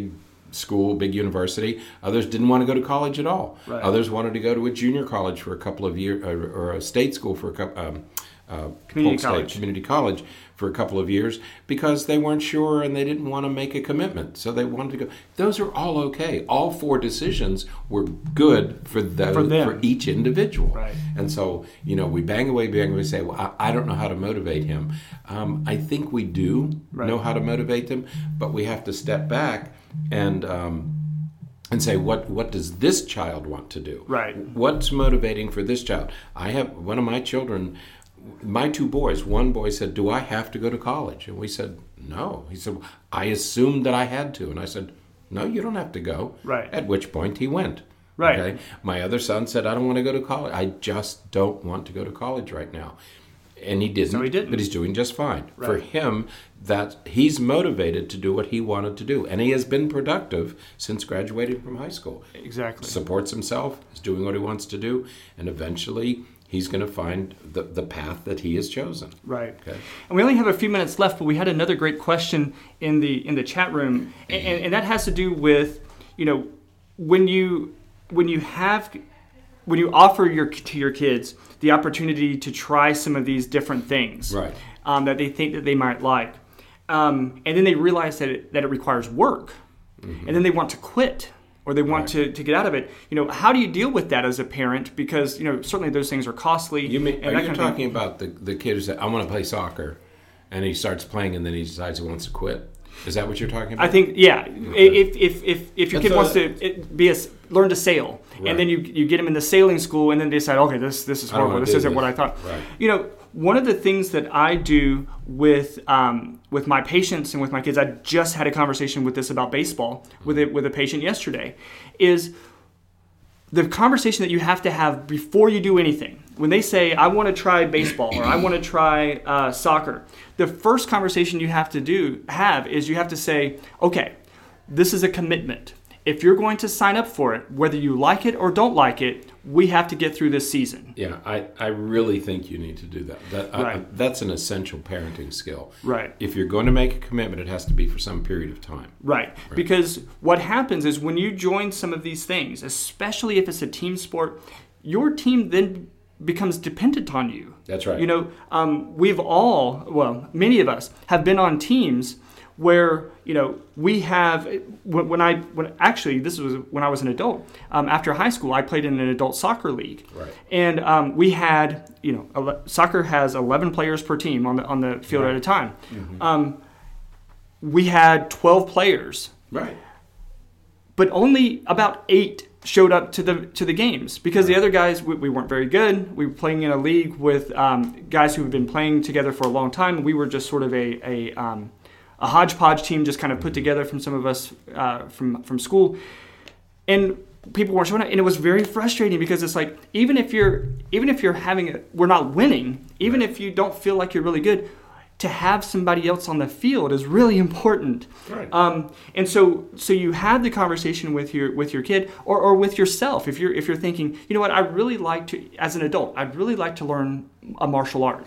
school, big university. Others didn't want to go to college at all. Right. Others wanted to go to a junior college for a couple of years, or, or a state school for a couple, um, uh, community Polk college. State community college for a couple of years because they weren't sure and they didn't want to make a commitment. So they wanted to go. Those are all okay. All four decisions were good for those, For them. for each individual. Right. And so, you know, we bang away, bang away, say, well, I, I don't know how to motivate him. Um, I think we do Right. know how to motivate them, but we have to step back and um, and say, what what does this child want to do? Right. What's motivating for this child? I have one of my children, my two boys, one boy said, do I have to go to college? And we said, no. He said, I assumed that I had to. And I said, no, you don't have to go. Right. At which point he went. Right. Okay. My other son said, I don't want to go to college. I just don't want to go to college right now. And he didn't, So he didn't. but he's doing just fine. Right. For him, that he's motivated to do what he wanted to do. And he has been productive since graduating from high school. Exactly. Supports himself, is doing what he wants to do, and eventually he's going to find the, the path that he has chosen. Right. Okay. And we only have a few minutes left, but we had another great question in the in the chat room, and, and, and that has to do with, you know, when you when you have when you offer your to your kids the opportunity to try some of these different things, Right. um, that they think that they might like, um, and then they realize that it, that it requires work, mm-hmm. and then they want to quit. Or they want Right. to, to get out of it. You know, how do you deal with that as a parent? Because, you know, certainly those things are costly. You mean, and are that you kind of talking thing. about the, the kid who said, I want to play soccer, and he starts playing and then he decides he wants to quit? Is that what you're talking about? I think, yeah. If if if, if your That's kid wants a- to it, be a, learn to sail, Right. and then you you get him in the sailing school, and then they decide, okay, this this is I don't horrible. wanna This do isn't this. what I thought. Right. You know, one of the things that I do with um, with my patients and with my kids, I just had a conversation with this about baseball with a, with a patient yesterday, is the conversation that you have to have before you do anything. When they say, I want to try baseball or I want to try uh, soccer, the first conversation you have to do have is you have to say, okay, this is a commitment. If you're going to sign up for it, whether you like it or don't like it, we have to get through this season. Yeah, I, I really think you need to do that. that I- Right. I- that's an essential parenting skill. Right. If you're going to make a commitment, it has to be for some period of time. Right. Because what happens is when you join some of these things, especially if it's a team sport, your team then becomes dependent on you. That's right. You know, um, we've all, well, many of us have been on teams where, you know, we have, when, when I, when actually, this was when I was an adult. Um, after high school, I played in an adult soccer league. Right. And um, we had, you know, ele- soccer has eleven players per team on the on the field Right. at a time. Mm-hmm. Um, we had twelve players, Right. but only about eight showed up to the to the games because the other guys, we, we weren't very good. We were playing in a league with um, guys who had been playing together for a long time. We were just sort of a a, um, a hodgepodge team, just kind of put together from some of us uh, from from school, and people weren't showing up, and it was very frustrating because it's like even if you're even if you're having a, we're not winning, even if you don't feel like you're really good, to have somebody else on the field is really important. Right. Um, and so, so you had the conversation with your with your kid or, or with yourself. If you're if you're thinking, you know what, I really like to, as an adult, I'd really like to learn a martial art.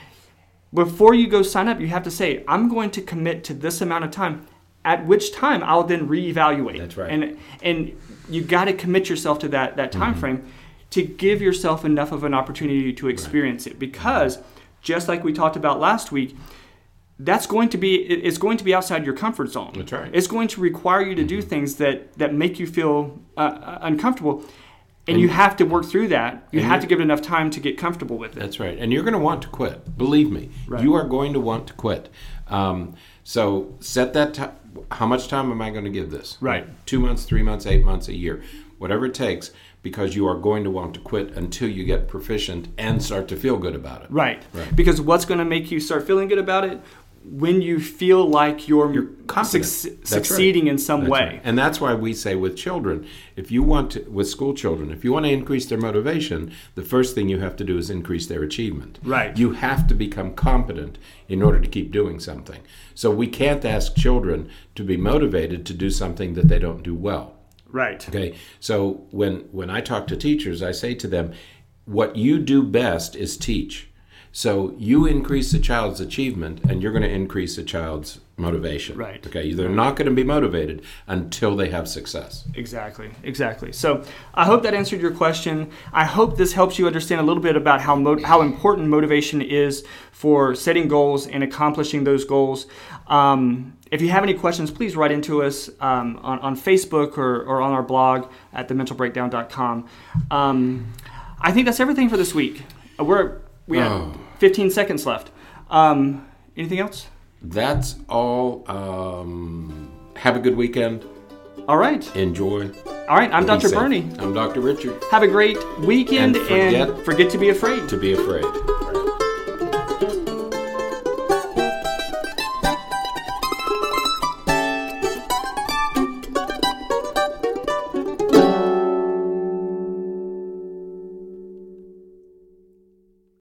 Before you go sign up, you have to say, I'm going to commit to this amount of time. At which time I'll then reevaluate. That's right. And and you got to commit yourself to that that time Mm-hmm. frame to give yourself enough of an opportunity to experience it. Because just like we talked about last week, that's going to be it's going to be outside your comfort zone. That's right. It's going to require you to do things that that make you feel uh, uncomfortable, and, you have to work through that. You and have you- to give it enough time to get comfortable with it. That's right. And you're going to want to quit. Believe me. Right. You are going to want to quit. Um, so set that time. How much time am I going to give this? Right. Two months, three months, eight months, a year. Whatever it takes, because you are going to want to quit until you get proficient and start to feel good about it. Right. Right. Because what's going to make you start feeling good about it? When you feel like you're, You're confident. suc- That's succeeding right. in some That's way. right. And that's why we say with children, if you want to, with school children, if you want to increase their motivation, the first thing you have to do is increase their achievement. Right. You have to become competent in order to keep doing something. So we can't ask children to be motivated to do something that they don't do well. Right. Okay. So when when I talk to teachers, I say to them, what you do best is teach. So you increase a child's achievement, and you're going to increase a child's motivation. Right. Okay, they're not going to be motivated until they have success. Exactly, exactly. So I hope that answered your question. I hope this helps you understand a little bit about how mo- how important motivation is for setting goals and accomplishing those goals. Um, if you have any questions, please write into us um, on, on Facebook or, or on our blog at the mental breakdown dot com. Um, I think that's everything for this week. We're we have Oh. fifteen seconds left. Um, anything else? That's all. Um, have a good weekend. All right. Enjoy. All right. I'm Be Doctor safe. Bernie. I'm Doctor Richard. Have a great weekend And forget- and forget to be afraid. To be afraid.